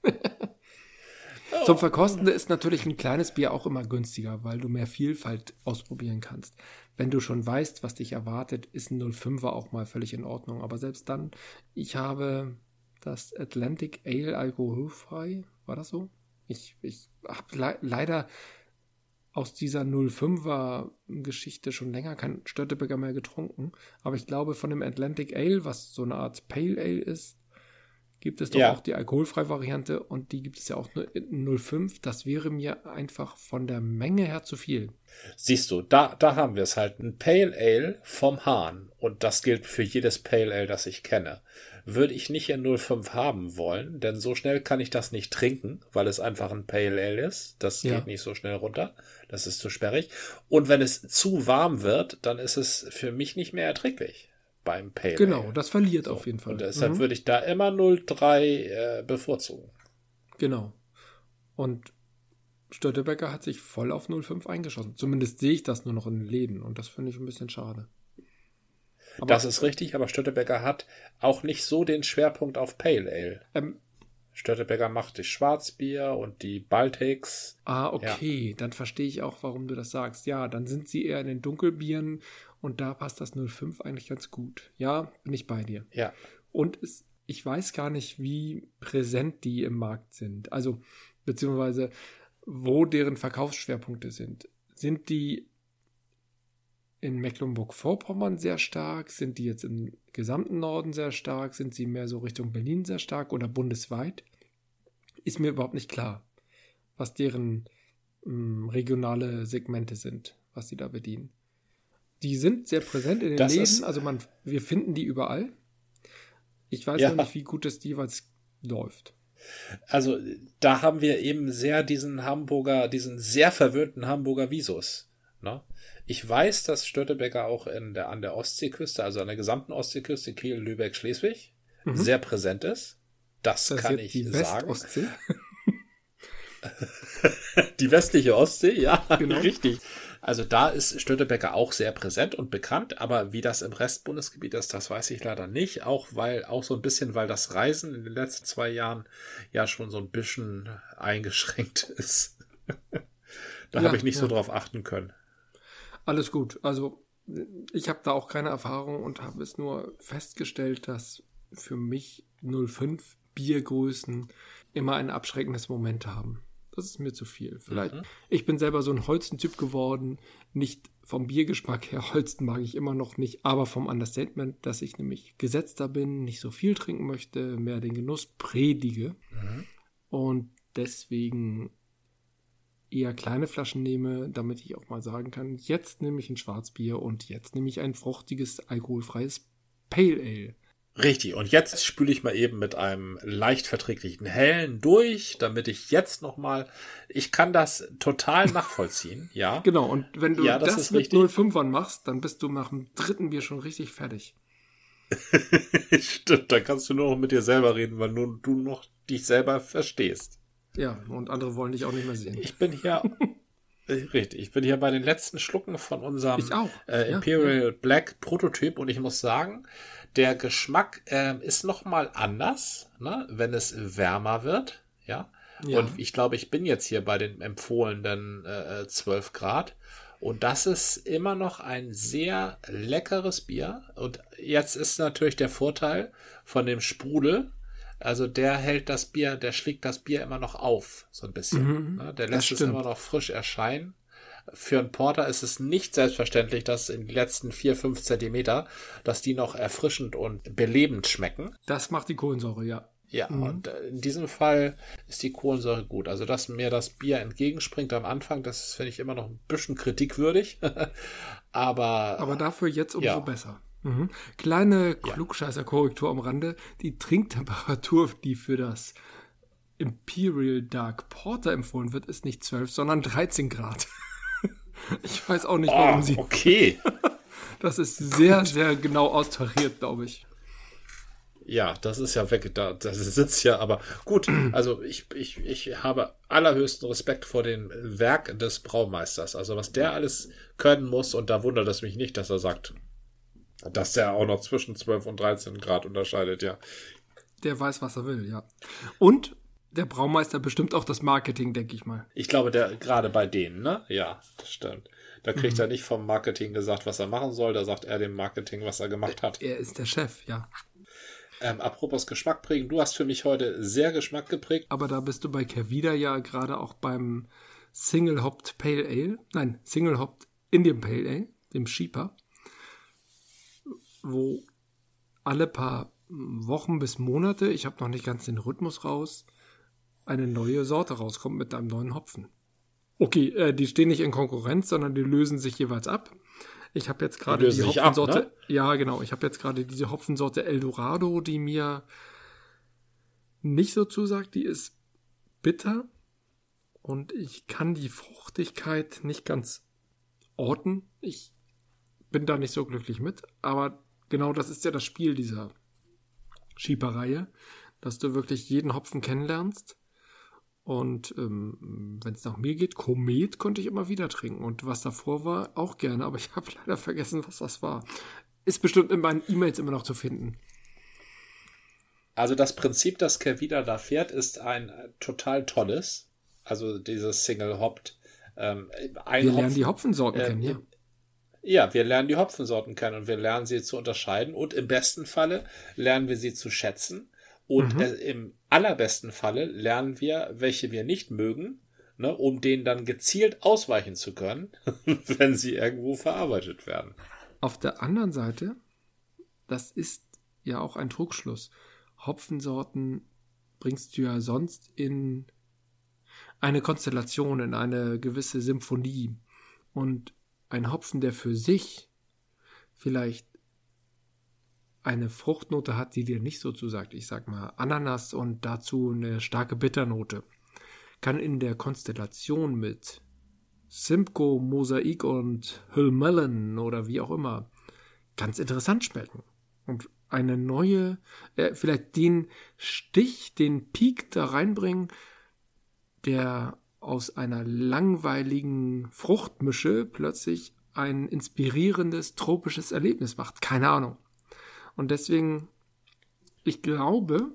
Zum Verkosten ist natürlich ein kleines Bier auch immer günstiger, weil du mehr Vielfalt ausprobieren kannst. Wenn du schon weißt, was dich erwartet, ist ein 0,5er auch mal völlig in Ordnung. Aber selbst dann, ich habe das Atlantic Ale alkoholfrei, war das so? Ich habe leider aus dieser 0,5er Geschichte schon länger kein Störtebeker mehr getrunken. Aber ich glaube, von dem Atlantic Ale, was so eine Art Pale Ale ist, gibt es doch auch die alkoholfreie Variante und die gibt es ja auch nur in 0,5. Das wäre mir einfach von der Menge her zu viel. Siehst du, da haben wir es halt. Ein Pale Ale vom Hahn. Und das gilt für jedes Pale Ale, das ich kenne. Würde ich nicht in 0,5 haben wollen, denn so schnell kann ich das nicht trinken, weil es einfach ein Pale Ale ist. Das geht nicht so schnell runter. Das ist zu sperrig. Und wenn es zu warm wird, dann ist es für mich nicht mehr erträglich. Beim Pale Ale. Genau, das verliert auf jeden Fall. Und deshalb würde ich da immer 0,3 bevorzugen. Genau. Und Störtebeker hat sich voll auf 0,5 eingeschossen. Zumindest sehe ich das nur noch in den Läden und das finde ich ein bisschen schade. Aber das ist richtig, aber Störtebeker hat auch nicht so den Schwerpunkt auf Pale Ale. Störtebeker macht die Schwarzbier und die Baltics. Okay, dann verstehe ich auch, warum du das sagst. Ja, dann sind sie eher in den Dunkelbieren und da passt das 0,5 eigentlich ganz gut. Ja, bin ich bei dir. Ja. Und ich weiß gar nicht, wie präsent die im Markt sind. Also, beziehungsweise, wo deren Verkaufsschwerpunkte sind. Sind die in Mecklenburg-Vorpommern sehr stark? Sind die jetzt im gesamten Norden sehr stark? Sind sie mehr so Richtung Berlin sehr stark oder bundesweit? Ist mir überhaupt nicht klar, was deren regionale Segmente sind, was sie da bedienen. Die sind sehr präsent in den Läden, also wir finden die überall. Ich weiß noch nicht, wie gut es jeweils läuft. Also da haben wir eben sehr diesen sehr verwöhnten Hamburger Visus. Ne? Ich weiß, dass Störtebeker auch an der Ostseeküste, also an der gesamten Ostseeküste, Kiel, Lübeck, Schleswig, sehr präsent ist. Das kann ich die sagen. Westsee? Die westliche Ostsee, ja, genau. Richtig. Also da ist Störtebeker auch sehr präsent und bekannt, aber wie das im Restbundesgebiet ist, das weiß ich leider nicht. Auch so ein bisschen, weil das Reisen in den letzten 2 Jahren ja schon so ein bisschen eingeschränkt ist. Da habe ich nicht so drauf achten können. Alles gut. Also ich habe da auch keine Erfahrung und habe es nur festgestellt, dass für mich 0,5 Biergrößen immer ein abschreckendes Moment haben. Das ist mir zu viel. Vielleicht. Ich bin selber so ein Holsten-Typ geworden. Nicht vom Biergeschmack her. Holsten mag ich immer noch nicht, aber vom Understatement, dass ich nämlich gesetzter bin, nicht so viel trinken möchte, mehr den Genuss predige. Und deswegen eher kleine Flaschen nehme, damit ich auch mal sagen kann, jetzt nehme ich ein Schwarzbier und jetzt nehme ich ein fruchtiges, alkoholfreies Pale Ale. Richtig, und jetzt spüle ich mal eben mit einem leicht verträglichen Hellen durch, damit ich jetzt nochmal, ich kann das total nachvollziehen, ja. Genau, und wenn du das mit richtig. 0,5ern machst, dann bist du nach dem 3. Bier schon richtig fertig. Stimmt, dann kannst du nur noch mit dir selber reden, weil nur du noch dich selber verstehst. Ja, und andere wollen dich auch nicht mehr sehen. Ich bin hier bei den letzten Schlucken von unserem Imperial Black Prototyp und ich muss sagen, der Geschmack ist nochmal anders, ne, wenn es wärmer wird, ja. Und ich glaube, ich bin jetzt hier bei den empfohlenen 12 Grad und das ist immer noch ein sehr leckeres Bier und jetzt ist natürlich der Vorteil von dem Sprudel. Also der schlägt das Bier immer noch auf, so ein bisschen. Ne? Der lässt es immer noch frisch erscheinen. Für einen Porter ist es nicht selbstverständlich, dass in den letzten 4-5 Zentimeter, dass die noch erfrischend und belebend schmecken. Das macht die Kohlensäure, ja. Ja, und in diesem Fall ist die Kohlensäure gut. Also, dass mir das Bier entgegenspringt am Anfang, das finde ich immer noch ein bisschen kritikwürdig. Aber dafür jetzt umso besser. Kleine Klugscheißer-Korrektur am Rande. Die Trinktemperatur, die für das Imperial Dark Porter empfohlen wird, ist nicht 12, sondern 13 Grad. Ich weiß auch nicht, warum sie... Okay. Das ist sehr, sehr genau austariert, glaube ich. Ja, das ist ja weg, das sitzt ja, aber gut, also ich habe allerhöchsten Respekt vor dem Werk des Braumeisters, also was der alles können muss, und da wundert es mich nicht, dass er sagt, dass der auch noch zwischen 12 und 13 Grad unterscheidet, ja. Der weiß, was er will, ja. Und der Braumeister bestimmt auch das Marketing, denke ich mal. Ich glaube, der gerade bei denen, ne? Ja, das stimmt. Da kriegt er nicht vom Marketing gesagt, was er machen soll, da sagt er dem Marketing, was er gemacht hat. Er ist der Chef, ja. Apropos Geschmack prägen, du hast für mich heute sehr Geschmack geprägt. Aber da bist du bei Kervida ja gerade auch beim Single Hopped Pale Ale, nein, Single Hopped Indian Pale Ale, dem Sheepa, wo alle paar Wochen bis Monate, ich habe noch nicht ganz den Rhythmus raus, eine neue Sorte rauskommt mit einem neuen Hopfen. Okay, die stehen nicht in Konkurrenz, sondern die lösen sich jeweils ab. Ich habe jetzt gerade die Hopfensorte. Ne? Ja, genau. Ich habe jetzt gerade diese Hopfensorte Eldorado, die mir nicht so zusagt. Die ist bitter und ich kann die Fruchtigkeit nicht ganz orten. Ich bin da nicht so glücklich mit. Aber genau das ist ja das Spiel dieser Sheepa-Reihe, dass du wirklich jeden Hopfen kennenlernst. Und wenn es nach mir geht, Komet konnte ich immer wieder trinken. Und was davor war, auch gerne. Aber ich habe leider vergessen, was das war. Ist bestimmt in meinen E-Mails immer noch zu finden. Also das Prinzip, das Kervida da fährt, ist ein total tolles. Also dieses Single-Hopped. Wir lernen die Hopfensorten kennen, ja. Ja, wir lernen die Hopfensorten kennen und wir lernen sie zu unterscheiden. Und im besten Falle lernen wir sie zu schätzen. Und im allerbesten Falle lernen wir, welche wir nicht mögen, ne, um denen dann gezielt ausweichen zu können, wenn sie irgendwo verarbeitet werden. Auf der anderen Seite, das ist ja auch ein Trugschluss. Hopfensorten bringst du ja sonst in eine Konstellation, in eine gewisse Symphonie. Und ein Hopfen, der für sich vielleicht eine Fruchtnote hat, die dir nicht so zusagt, ich sag mal Ananas und dazu eine starke Bitternote, kann in der Konstellation mit Simcoe, Mosaik und Hillmelon oder wie auch immer ganz interessant schmecken. Und eine neue, vielleicht den Stich, den Peak da reinbringen, der aus einer langweiligen Fruchtmische plötzlich ein inspirierendes tropisches Erlebnis macht. Keine Ahnung. Und deswegen, ich glaube,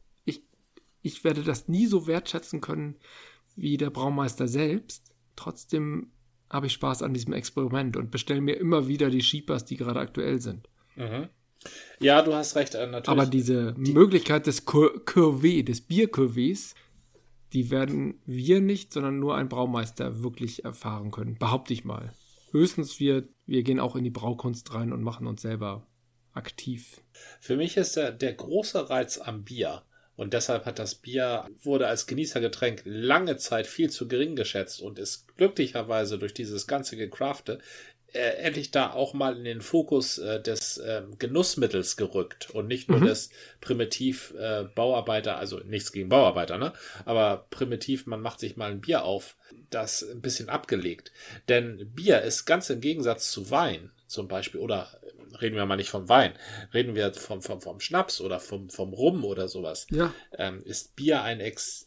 ich werde das nie so wertschätzen können wie der Braumeister selbst. Trotzdem habe ich Spaß an diesem Experiment und bestelle mir immer wieder die Sheepas, die gerade aktuell sind. Mhm. Ja, du hast recht, natürlich. Aber diese Möglichkeit des Cuvée, des Bier-Cuvées, die werden wir nicht, sondern nur ein Braumeister wirklich erfahren können. Behaupte ich mal. Höchstens wir gehen auch in die Braukunst rein und machen uns selber aktiv. Für mich ist der große Reiz am Bier, und deshalb hat das Bier, wurde als Genießergetränk lange Zeit viel zu gering geschätzt und ist glücklicherweise durch dieses ganze Gecrafte endlich da auch mal in den Fokus des Genussmittels gerückt und nicht nur des primitiv Bauarbeiter, also nichts gegen Bauarbeiter, ne? Aber primitiv, man macht sich mal ein Bier auf, das ein bisschen abgelegt. Denn Bier ist ganz im Gegensatz zu Wein zum Beispiel, oder reden wir mal nicht vom Wein, reden wir vom Schnaps oder vom Rum oder sowas, ja. Ist Bier ein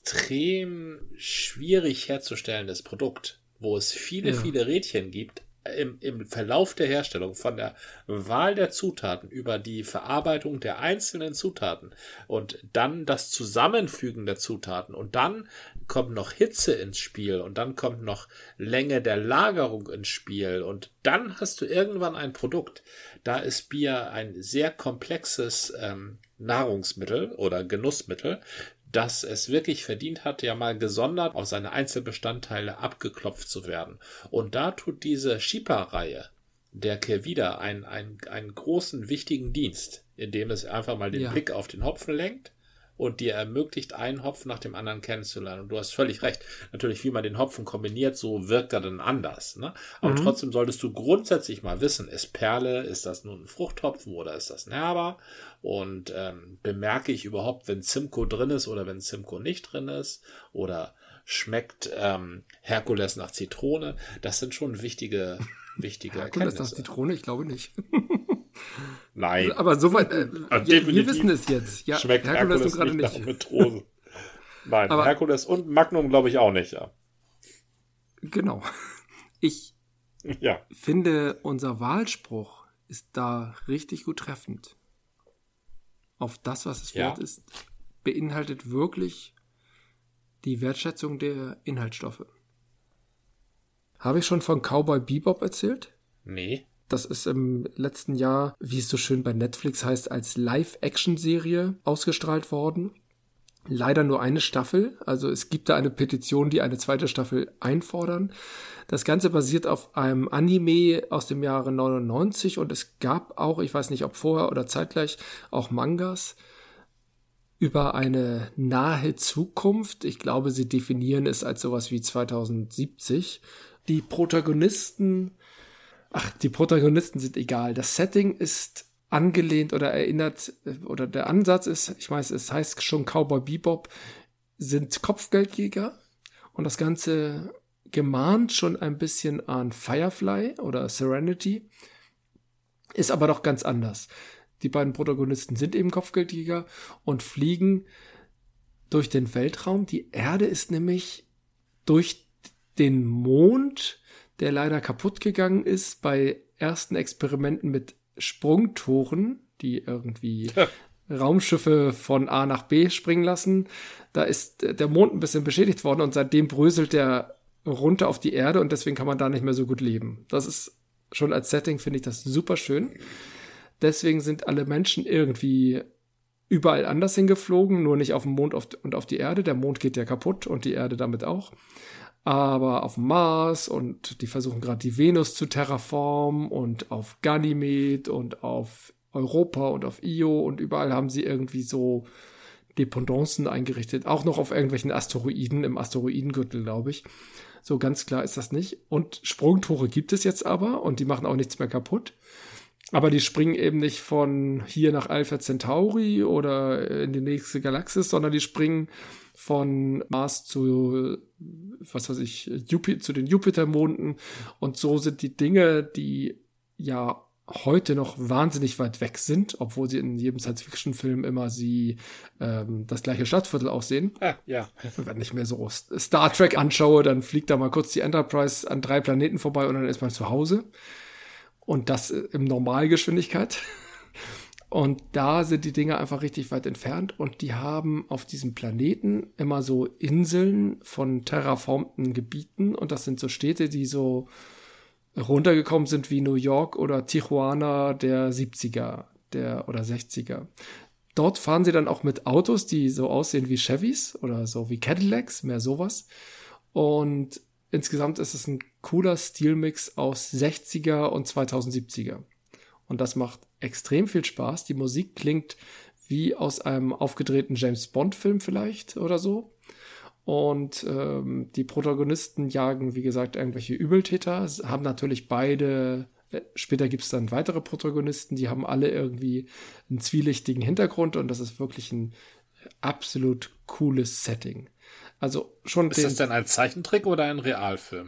extrem schwierig herzustellendes Produkt, wo es viele Rädchen gibt, im Verlauf der Herstellung, von der Wahl der Zutaten über die Verarbeitung der einzelnen Zutaten und dann das Zusammenfügen der Zutaten und dann kommt noch Hitze ins Spiel und dann kommt noch Länge der Lagerung ins Spiel und dann hast du irgendwann ein Produkt. Da ist Bier ein sehr komplexes Nahrungsmittel oder Genussmittel, dass es wirklich verdient hat, ja mal gesondert auf seine Einzelbestandteile abgeklopft zu werden. Und da tut diese Sheepa-Reihe der Kervida einen großen, wichtigen Dienst, indem es einfach mal den Blick auf den Hopfen lenkt und dir ermöglicht, einen Hopfen nach dem anderen kennenzulernen. Und du hast völlig recht. Natürlich, wie man den Hopfen kombiniert, so wirkt er dann anders, ne? Aber trotzdem solltest du grundsätzlich mal wissen, ist Perle, ist das nun ein Fruchthopfen oder ist das ein herber? Und bemerke ich überhaupt, wenn Simcoe drin ist oder wenn Simcoe nicht drin ist? Oder schmeckt Herkules nach Zitrone? Das sind schon wichtige Herkules Erkenntnisse. nach Zitrone? Ich glaube nicht. Nein. Aber soweit, wir wissen es jetzt. Ja, schmeckt Herkules gerade nicht nach Metrose. Nein, aber Herkules und Magnum glaube ich auch nicht, ja. Genau. Ich finde, unser Wahlspruch ist da richtig gut treffend. Auf das, was es wert ist, beinhaltet wirklich die Wertschätzung der Inhaltsstoffe. Habe ich schon von Cowboy Bebop erzählt? Nee. Das ist im letzten Jahr, wie es so schön bei Netflix heißt, als Live-Action-Serie ausgestrahlt worden. Leider nur eine Staffel, also es gibt da eine Petition, die eine zweite Staffel einfordern. Das Ganze basiert auf einem Anime aus dem Jahre 99 und es gab auch, ich weiß nicht ob vorher oder zeitgleich, auch Mangas über eine nahe Zukunft. Ich glaube, sie definieren es als sowas wie 2070. Die Protagonisten sind egal. Das Setting ist angelehnt oder erinnert, oder der Ansatz ist, ich weiß, es heißt schon Cowboy Bebop, sind Kopfgeldjäger und das Ganze gemahnt schon ein bisschen an Firefly oder Serenity, ist aber doch ganz anders. Die beiden Protagonisten sind eben Kopfgeldjäger und fliegen durch den Weltraum. Die Erde ist nämlich durch den Mond, der leider kaputt gegangen ist bei ersten Experimenten mit Sprungtoren, die irgendwie Raumschiffe von A nach B springen lassen. Da ist der Mond ein bisschen beschädigt worden und seitdem bröselt der runter auf die Erde und deswegen kann man da nicht mehr so gut leben. Das ist schon als Setting, finde ich das super schön. Deswegen sind alle Menschen irgendwie überall anders hingeflogen, nur nicht auf dem Mond und auf die Erde. Der Mond geht ja kaputt und die Erde damit auch. Aber auf dem Mars und die versuchen gerade die Venus zu terraformen und auf Ganymed und auf Europa und auf Io und überall haben sie irgendwie so Dependancen eingerichtet. Auch noch auf irgendwelchen Asteroiden, im Asteroidengürtel, glaube ich. So ganz klar ist das nicht. Und Sprungtore gibt es jetzt aber und die machen auch nichts mehr kaputt. Aber die springen eben nicht von hier nach Alpha Centauri oder in die nächste Galaxis, sondern die springen von Mars zu, was weiß ich, zu den Jupitermonden. Und so sind die Dinge, die ja heute noch wahnsinnig weit weg sind, obwohl sie in jedem Science-Fiction-Film immer das gleiche Stadtviertel aussehen. Ja. Und wenn ich mir so Star Trek anschaue, dann fliegt da mal kurz die Enterprise an 3 Planeten vorbei und dann ist man zu Hause. Und das in Normalgeschwindigkeit. Und da sind die Dinge einfach richtig weit entfernt. Und die haben auf diesem Planeten immer so Inseln von terraformten Gebieten. Und das sind so Städte, die so runtergekommen sind wie New York oder Tijuana der 70er oder 60er. Dort fahren sie dann auch mit Autos, die so aussehen wie Chevys oder so wie Cadillacs, mehr sowas. Und insgesamt ist es ein cooler Stilmix aus 60er und 2070er. Und das macht extrem viel Spaß. Die Musik klingt wie aus einem aufgedrehten James-Bond-Film vielleicht oder so. Und die Protagonisten jagen, wie gesagt, irgendwelche Übeltäter. Haben natürlich beide, später gibt es dann weitere Protagonisten, die haben alle irgendwie einen zwielichtigen Hintergrund. Und das ist wirklich ein absolut cooles Setting. Also schon ist das denn ein Zeichentrick oder ein Realfilm?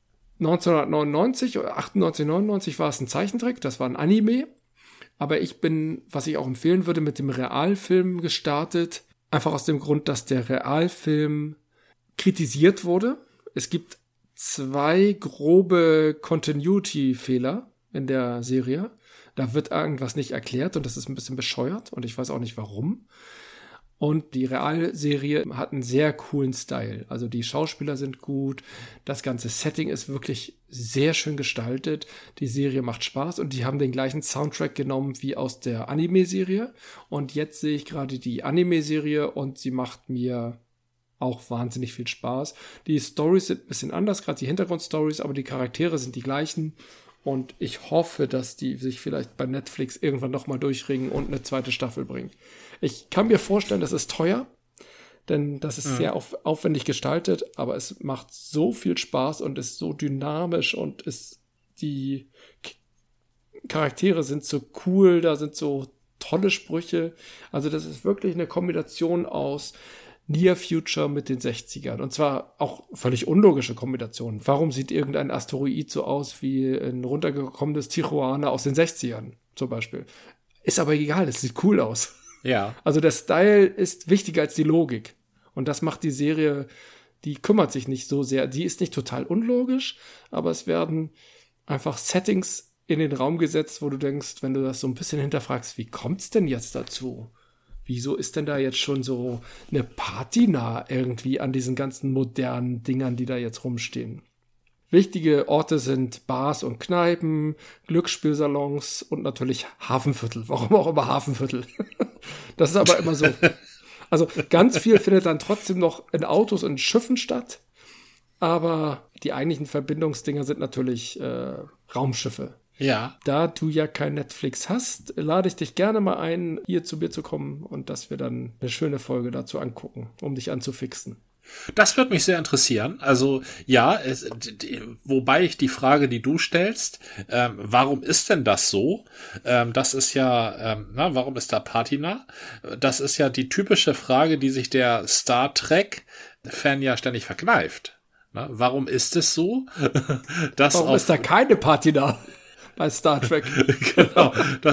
1999 oder 98, 99 war es ein Zeichentrick, das war ein Anime. Aber was ich auch empfehlen würde, mit dem Realfilm gestartet. Einfach aus dem Grund, dass der Realfilm kritisiert wurde. Es gibt 2 grobe Continuity-Fehler in der Serie. Da wird irgendwas nicht erklärt und das ist ein bisschen bescheuert und ich weiß auch nicht warum. Und die Realserie hat einen sehr coolen Style. Also die Schauspieler sind gut. Das ganze Setting ist wirklich sehr schön gestaltet. Die Serie macht Spaß und die haben den gleichen Soundtrack genommen wie aus der Anime-Serie. Und jetzt sehe ich gerade die Anime-Serie und sie macht mir auch wahnsinnig viel Spaß. Die Storys sind ein bisschen anders, gerade die Hintergrundstories, aber die Charaktere sind die gleichen. Und ich hoffe, dass die sich vielleicht bei Netflix irgendwann nochmal durchringen und eine zweite Staffel bringen. Ich kann mir vorstellen, das ist teuer, denn das ist sehr aufwendig gestaltet, aber es macht so viel Spaß und ist so dynamisch und die Charaktere sind so cool, da sind so tolle Sprüche. Also das ist wirklich eine Kombination aus Near Future mit den 60ern. Und zwar auch völlig unlogische Kombinationen. Warum sieht irgendein Asteroid so aus wie ein runtergekommenes Tijuana aus den 60ern? zum Beispiel. Ist aber egal, es sieht cool aus. Ja. Also der Style ist wichtiger als die Logik. Und das macht die Serie, die kümmert sich nicht so sehr. Die ist nicht total unlogisch, aber es werden einfach Settings in den Raum gesetzt, wo du denkst, wenn du das so ein bisschen hinterfragst, wie kommt's denn jetzt dazu? Wieso ist denn da jetzt schon so eine Patina irgendwie an diesen ganzen modernen Dingern, die da jetzt rumstehen? Wichtige Orte sind Bars und Kneipen, Glücksspielsalons und natürlich Hafenviertel. Warum auch immer Hafenviertel? Das ist aber immer so. Also ganz viel findet dann trotzdem noch in Autos und Schiffen statt. Aber die eigentlichen Verbindungsdinger sind natürlich Raumschiffe. Ja. Da du ja kein Netflix hast, lade ich dich gerne mal ein, hier zu mir zu kommen und dass wir dann eine schöne Folge dazu angucken, um dich anzufixen. Das wird mich sehr interessieren. Also ja, wobei ich die Frage, die du stellst, warum ist denn das so? Das ist ja, warum ist da Patina? Das ist ja die typische Frage, die sich der Star Trek-Fan ja ständig verkneift. Na, warum ist es so? Warum ist da keine Patina bei Star Trek? Genau.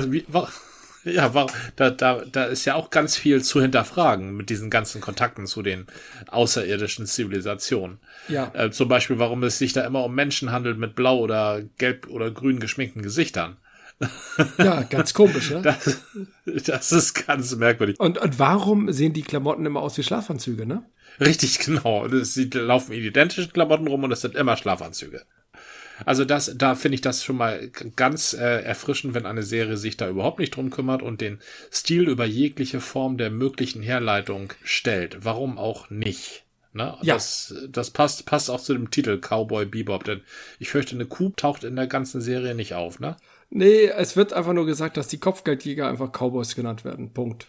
Da ist ja auch ganz viel zu hinterfragen mit diesen ganzen Kontakten zu den außerirdischen Zivilisationen. Ja. Zum Beispiel, warum es sich da immer um Menschen handelt mit blau oder gelb oder grün geschminkten Gesichtern. Ja, ganz komisch, ne? Das ist ganz merkwürdig. Und warum sehen die Klamotten immer aus wie Schlafanzüge, ne? Richtig, genau. Sie laufen in identischen Klamotten rum und es sind immer Schlafanzüge. Also da finde ich das schon mal ganz erfrischend, wenn eine Serie sich da überhaupt nicht drum kümmert und den Stil über jegliche Form der möglichen Herleitung stellt. Warum auch nicht? Ne? Ja. Das passt auch zu dem Titel Cowboy Bebop, denn ich fürchte, eine Kuh taucht in der ganzen Serie nicht auf, ne? Nee, es wird einfach nur gesagt, dass die Kopfgeldjäger einfach Cowboys genannt werden. Punkt.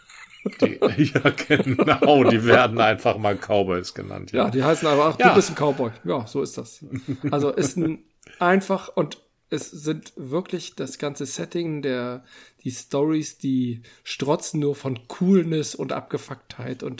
Ja, genau, die werden einfach mal Cowboys genannt. Ja, die heißen einfach, du bist ein Cowboy. Ja, so ist das. Also ist einfach, und es sind wirklich das ganze Setting, die Stories, die strotzen nur von Coolness und Abgefucktheit und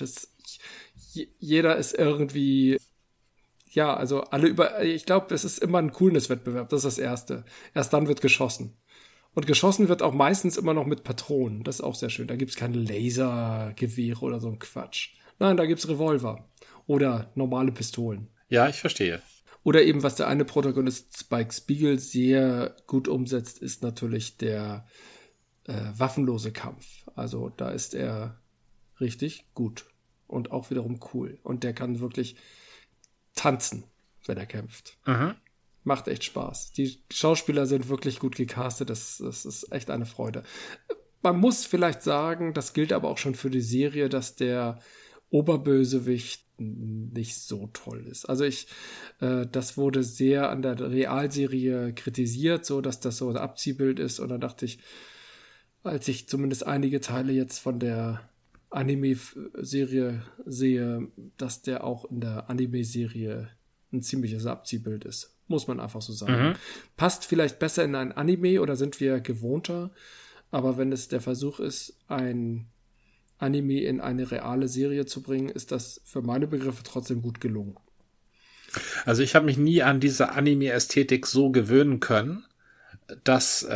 jeder ist irgendwie, ja, also ich glaube, es ist immer ein Coolness-Wettbewerb, das ist das Erste. Erst dann wird geschossen. Und geschossen wird auch meistens immer noch mit Patronen. Das ist auch sehr schön. Da gibt's keine Lasergewehre oder so ein Quatsch. Nein, da gibt's Revolver. Oder normale Pistolen. Ja, ich verstehe. Oder eben, was der eine Protagonist Spike Spiegel sehr gut umsetzt, ist natürlich der waffenlose Kampf. Also da ist er richtig gut. Und auch wiederum cool. Und der kann wirklich tanzen, wenn er kämpft. Mhm. Macht echt Spaß. Die Schauspieler sind wirklich gut gecastet. Das ist echt eine Freude. Man muss vielleicht sagen, das gilt aber auch schon für die Serie, dass der Oberbösewicht nicht so toll ist. Also das wurde sehr an der Realserie kritisiert, so dass das so ein Abziehbild ist. Und dann dachte ich, als ich zumindest einige Teile jetzt von der Anime-Serie sehe, dass der auch in der Anime-Serie ein ziemliches Abziehbild ist. Muss man einfach so sagen. Mhm. Passt vielleicht besser in ein Anime oder sind wir gewohnter, aber wenn es der Versuch ist, ein Anime in eine reale Serie zu bringen, ist das für meine Begriffe trotzdem gut gelungen. Also ich habe mich nie an diese Anime-Ästhetik so gewöhnen können. Das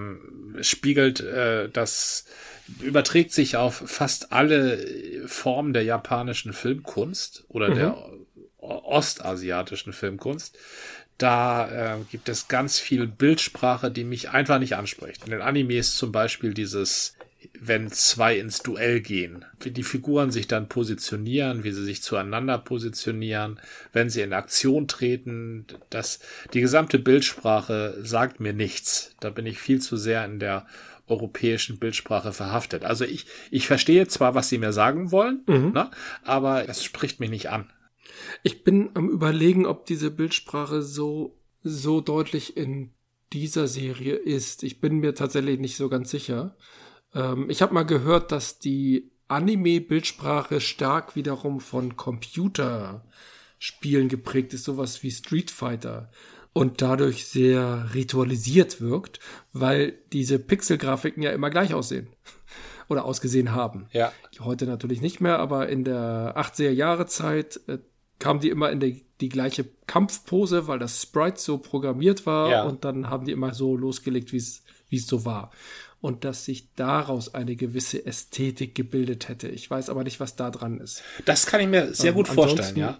das überträgt sich auf fast alle Formen der japanischen Filmkunst oder der ostasiatischen Filmkunst. Da gibt es ganz viel Bildsprache, die mich einfach nicht anspricht. In den Animes zum Beispiel dieses, wenn zwei ins Duell gehen, wie die Figuren sich dann positionieren, wie sie sich zueinander positionieren, wenn sie in Aktion treten, die gesamte Bildsprache sagt mir nichts. Da bin ich viel zu sehr in der europäischen Bildsprache verhaftet. Also ich verstehe zwar, was sie mir sagen wollen, ne, aber es spricht mich nicht an. Ich bin am Überlegen, ob diese Bildsprache so deutlich in dieser Serie ist. Ich bin mir tatsächlich nicht so ganz sicher. Ich habe mal gehört, dass die Anime-Bildsprache stark wiederum von Computerspielen geprägt ist, sowas wie Street Fighter, und dadurch sehr ritualisiert wirkt, weil diese Pixelgrafiken ja immer gleich aussehen oder ausgesehen haben. Ja. Heute natürlich nicht mehr, aber in der 80er-Jahre-Zeit kamen die immer in die gleiche Kampfpose, weil das Sprite so programmiert war, und dann haben die immer so losgelegt, wie es wie es so war. Und dass sich daraus eine gewisse Ästhetik gebildet hätte. Ich weiß aber nicht, was da dran ist. Das kann ich mir sehr gut vorstellen, ja.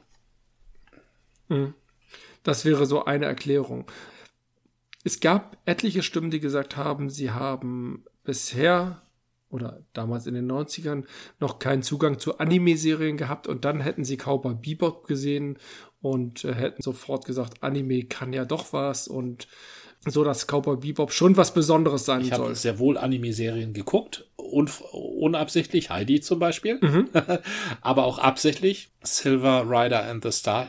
Das wäre so eine Erklärung. Es gab etliche Stimmen, die gesagt haben, sie haben bisher oder damals in den 90ern noch keinen Zugang zu Anime-Serien gehabt und dann hätten sie Cowboy Bebop gesehen und hätten sofort gesagt, Anime kann ja doch was und so, dass Cowboy Bebop schon was Besonderes sein soll. Ich habe sehr wohl Anime-Serien geguckt, unabsichtlich, Heidi zum Beispiel, aber auch absichtlich, Saber Rider and the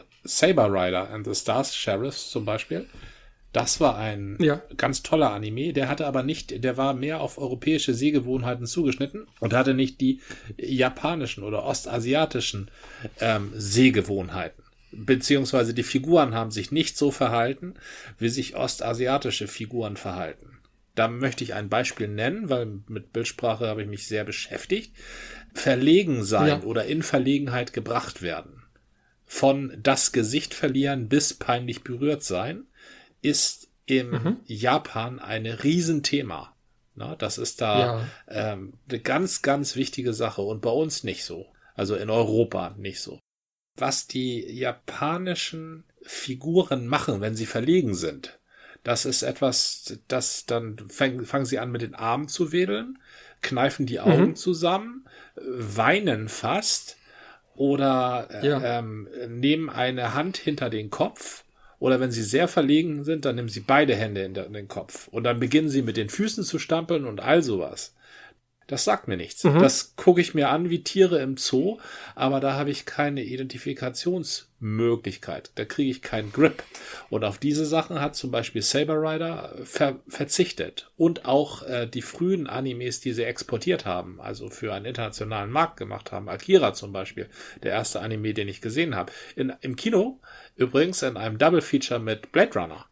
Stars Sheriffs zum Beispiel. Das war ein ganz toller Anime, der war mehr auf europäische Sehgewohnheiten zugeschnitten und hatte nicht die japanischen oder ostasiatischen Sehgewohnheiten. Beziehungsweise die Figuren haben sich nicht so verhalten, wie sich ostasiatische Figuren verhalten. Da möchte ich ein Beispiel nennen, weil mit Bildsprache habe ich mich sehr beschäftigt. Verlegen sein oder in Verlegenheit gebracht werden. Von das Gesicht verlieren bis peinlich berührt sein, ist im Japan ein Riesenthema. Na, das ist da eine ganz, ganz wichtige Sache und bei uns nicht so. Also in Europa nicht so. Was die japanischen Figuren machen, wenn sie verlegen sind, das ist etwas, das dann fangen sie an mit den Armen zu wedeln, kneifen die Augen zusammen, weinen fast oder nehmen eine Hand hinter den Kopf. Oder wenn sie sehr verlegen sind, dann nehmen sie beide Hände in den Kopf. Und dann beginnen sie mit den Füßen zu stampeln und all sowas. Das sagt mir nichts. Das gucke ich mir an wie Tiere im Zoo, aber da habe ich keine Identifikationsmöglichkeit. Da kriege ich keinen Grip. Und auf diese Sachen hat zum Beispiel Saber Rider verzichtet. Und auch die frühen Animes, die sie exportiert haben, also für einen internationalen Markt gemacht haben. Akira zum Beispiel, der erste Anime, den ich gesehen habe. Im Kino übrigens in einem Double Feature mit Blade Runner.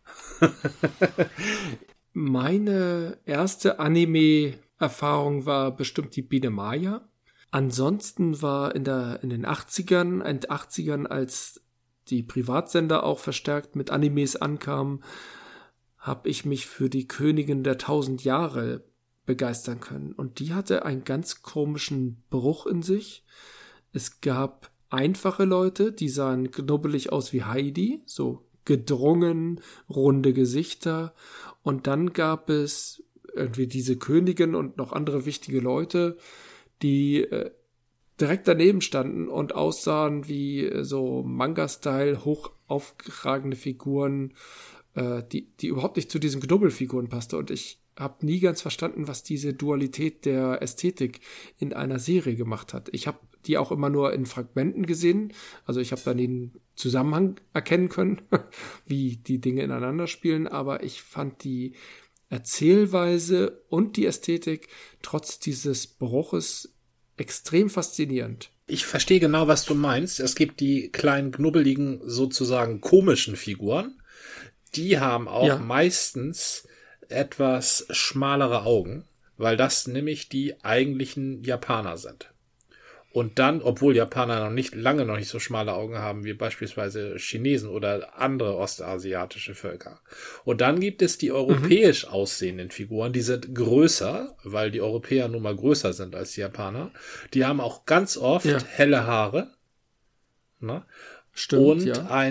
Meine erste Anime-Erfahrung war bestimmt die Biene Maya. Ansonsten war in den 80ern, als die Privatsender auch verstärkt mit Animes ankamen, habe ich mich für die Königin der 1000 Jahre begeistern können. Und die hatte einen ganz komischen Bruch in sich. Es gab einfache Leute, die sahen knubbelig aus wie Heidi, so gedrungen, runde Gesichter. Und dann gab es irgendwie diese Königin und noch andere wichtige Leute, die direkt daneben standen und aussahen wie so Manga-Style, hoch aufgeragene Figuren, die überhaupt nicht zu diesen Knubbelfiguren passte. Und ich habe nie ganz verstanden, was diese Dualität der Ästhetik in einer Serie gemacht hat. Ich habe die auch immer nur in Fragmenten gesehen. Also ich habe dann den Zusammenhang erkennen können, wie die Dinge ineinander spielen. Aber ich fand die Erzählweise und die Ästhetik trotz dieses Bruches extrem faszinierend. Ich verstehe genau, was du meinst. Es gibt die kleinen, knubbeligen, sozusagen komischen Figuren. Die haben auch meistens etwas schmalere Augen, weil das nämlich die eigentlichen Japaner sind. Und dann, obwohl Japaner lange noch nicht so schmale Augen haben wie beispielsweise Chinesen oder andere ostasiatische Völker. Und dann gibt es die europäisch aussehenden Figuren, die sind größer, weil die Europäer nun mal größer sind als die Japaner. Die haben auch ganz oft helle Haare. Ne? Stimmt, und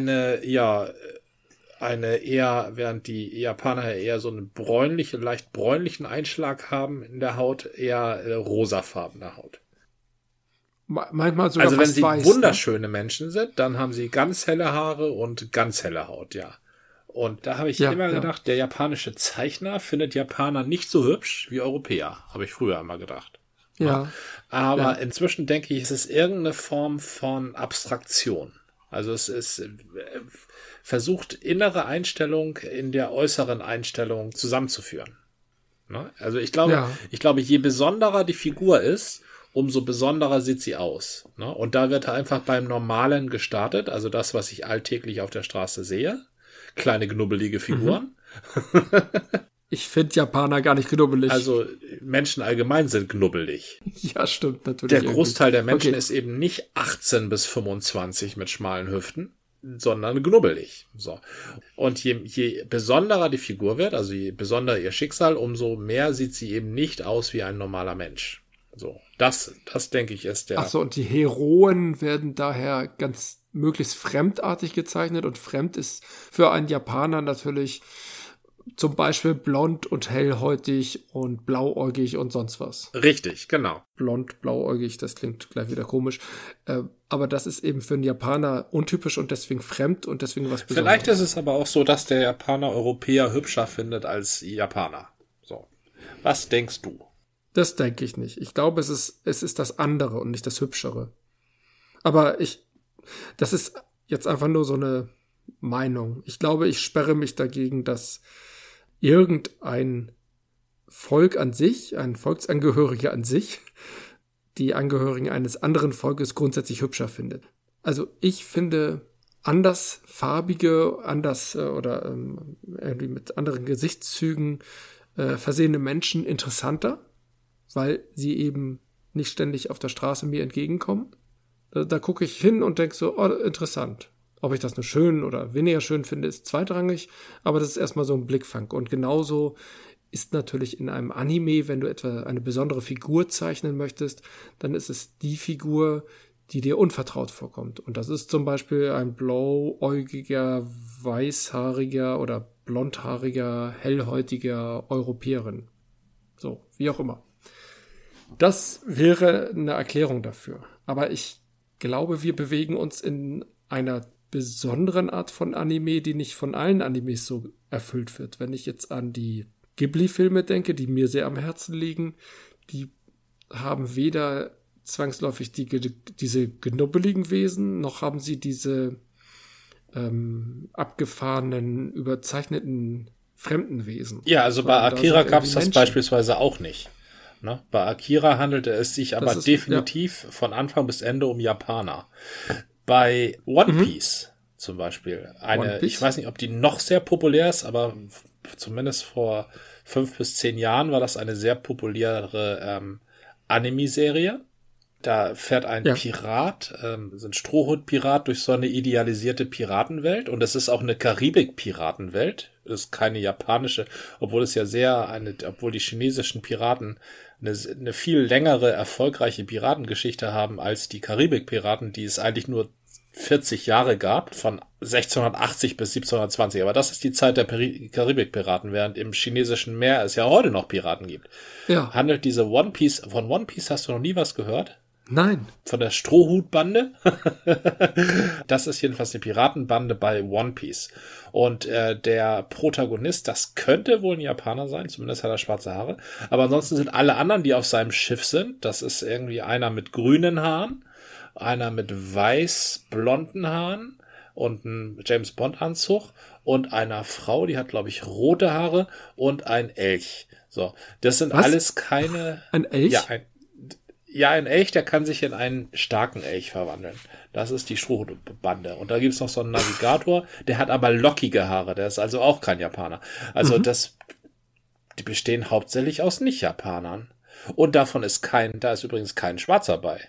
während die Japaner eher so einen leicht bräunlichen Einschlag haben in der Haut, eher rosafarbene Haut. Manchmal sogar also wenn fast sie weiß, wunderschöne Menschen sind, dann haben sie ganz helle Haare und ganz helle Haut, ja. Und da habe ich immer gedacht, der japanische Zeichner findet Japaner nicht so hübsch wie Europäer, habe ich früher immer gedacht. Ja. Aber inzwischen denke ich, es ist irgendeine Form von Abstraktion. Also es ist versucht, innere Einstellung in der äußeren Einstellung zusammenzuführen. Ne? Also ich glaube, je besonderer die Figur ist, umso besonderer sieht sie aus. Ne? Und da wird einfach beim Normalen gestartet, also das, was ich alltäglich auf der Straße sehe. Kleine, knubbelige Figuren. Ich finde Japaner gar nicht knubbelig. Also Menschen allgemein sind knubbelig. Ja, stimmt, natürlich. Der Großteil der Menschen ist eben nicht 18 bis 25 mit schmalen Hüften. sondern knubbelig. So. Und je besonderer die Figur wird, also je besonderer ihr Schicksal, umso mehr sieht sie eben nicht aus wie ein normaler Mensch. So. Das denke ich, ist der. Ach so, und die Heroen werden daher ganz möglichst fremdartig gezeichnet, und fremd ist für einen Japaner natürlich zum Beispiel blond und hellhäutig und blauäugig und sonst was. Richtig, genau. Blond, blauäugig, das klingt gleich wieder komisch. Aber das ist eben für einen Japaner untypisch und deswegen fremd und deswegen was Besonderes. Vielleicht ist es aber auch so, dass der Japaner Europäer hübscher findet als Japaner. So. Was denkst du? Das denke ich nicht. Ich glaube, es ist das andere und nicht das Hübschere. Aber das ist jetzt einfach nur so eine Meinung. Ich glaube, ich sperre mich dagegen, dass irgendein Volk an sich, ein Volksangehöriger an sich, die Angehörigen eines anderen Volkes grundsätzlich hübscher findet. Also ich finde andersfarbige, oder irgendwie mit anderen Gesichtszügen versehene Menschen interessanter, weil sie eben nicht ständig auf der Straße mir entgegenkommen. Da gucke ich hin und denke so, oh, interessant. Ob ich das nur schön oder weniger schön finde, ist zweitrangig, aber das ist erstmal so ein Blickfang. Und genauso ist natürlich in einem Anime, wenn du etwa eine besondere Figur zeichnen möchtest, dann ist es die Figur, die dir unvertraut vorkommt. Und das ist zum Beispiel ein blauäugiger, weißhaariger oder blondhaariger, hellhäutiger Europäerin. So, wie auch immer. Das wäre eine Erklärung dafür. Aber ich glaube, wir bewegen uns in einer besonderen Art von Anime, die nicht von allen Animes so erfüllt wird. Wenn ich jetzt an die Ghibli-Filme denke, die mir sehr am Herzen liegen, die haben weder zwangsläufig diese knubbeligen Wesen, noch haben sie diese abgefahrenen, überzeichneten fremden Wesen. Ja, also bei Akira gab es das beispielsweise auch nicht. Ne? Bei Akira handelte es sich aber definitiv von Anfang bis Ende um Japaner. Bei One Piece zum Beispiel, ich weiß nicht, ob die noch sehr populär ist, aber zumindest vor 5 bis 10 Jahren war das eine sehr populäre Anime-Serie. Da fährt ein Pirat, so ein Strohhut-Pirat durch so eine idealisierte Piratenwelt, und es ist auch eine Karibik-Piratenwelt. Das ist keine japanische, obwohl die chinesischen Piraten eine viel längere, erfolgreiche Piratengeschichte haben als die Karibik-Piraten, die es eigentlich nur 40 Jahre gab, von 1680 bis 1720. Aber das ist die Zeit der Karibik-Piraten, während im chinesischen Meer es ja heute noch Piraten gibt. Ja. Handelt diese One Piece, von One Piece hast du noch nie was gehört? Nein. Von der Strohhutbande? Das ist jedenfalls eine Piratenbande bei One Piece. Und der Protagonist, das könnte wohl ein Japaner sein, zumindest hat er schwarze Haare. Aber ansonsten sind alle anderen, die auf seinem Schiff sind, das ist irgendwie einer mit grünen Haaren, einer mit weiß-blonden Haaren und einem James-Bond-Anzug und einer Frau, die hat, glaube ich, rote Haare und ein Elch. So, das sind alles keine... Ein Elch? Ja, ein Elch, der kann sich in einen starken Elch verwandeln. Das ist die Strohhutbande. Und da gibt's noch so einen Navigator, der hat aber lockige Haare, der ist also auch kein Japaner. Also die bestehen hauptsächlich aus Nicht-Japanern. Und da ist übrigens kein Schwarzer bei.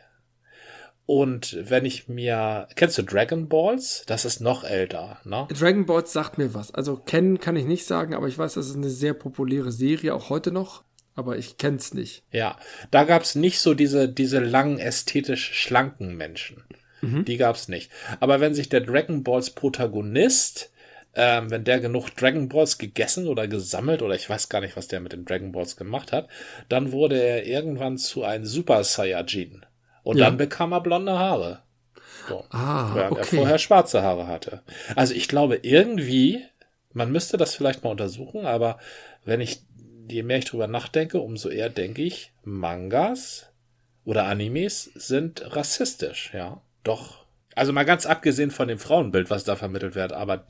Und kennst du Dragon Balls? Das ist noch älter, ne? Dragon Balls sagt mir was. Also kennen kann ich nicht sagen, aber ich weiß, das ist eine sehr populäre Serie, auch heute noch. Aber ich kenn's nicht. Ja, da gab's nicht so diese langen, ästhetisch schlanken Menschen. Die gab's nicht. Aber wenn sich der Dragon Balls Protagonist, wenn der genug Dragon Balls gegessen oder gesammelt, oder ich weiß gar nicht, was der mit den Dragon Balls gemacht hat, dann wurde er irgendwann zu einem Super Saiyajin. Und dann bekam er blonde Haare. So, während er vorher schwarze Haare hatte. Also ich glaube irgendwie, man müsste das vielleicht mal untersuchen, aber je mehr ich drüber nachdenke, umso eher denke ich, Mangas oder Animes sind rassistisch, ja. Doch. Also mal ganz abgesehen von dem Frauenbild, was da vermittelt wird, aber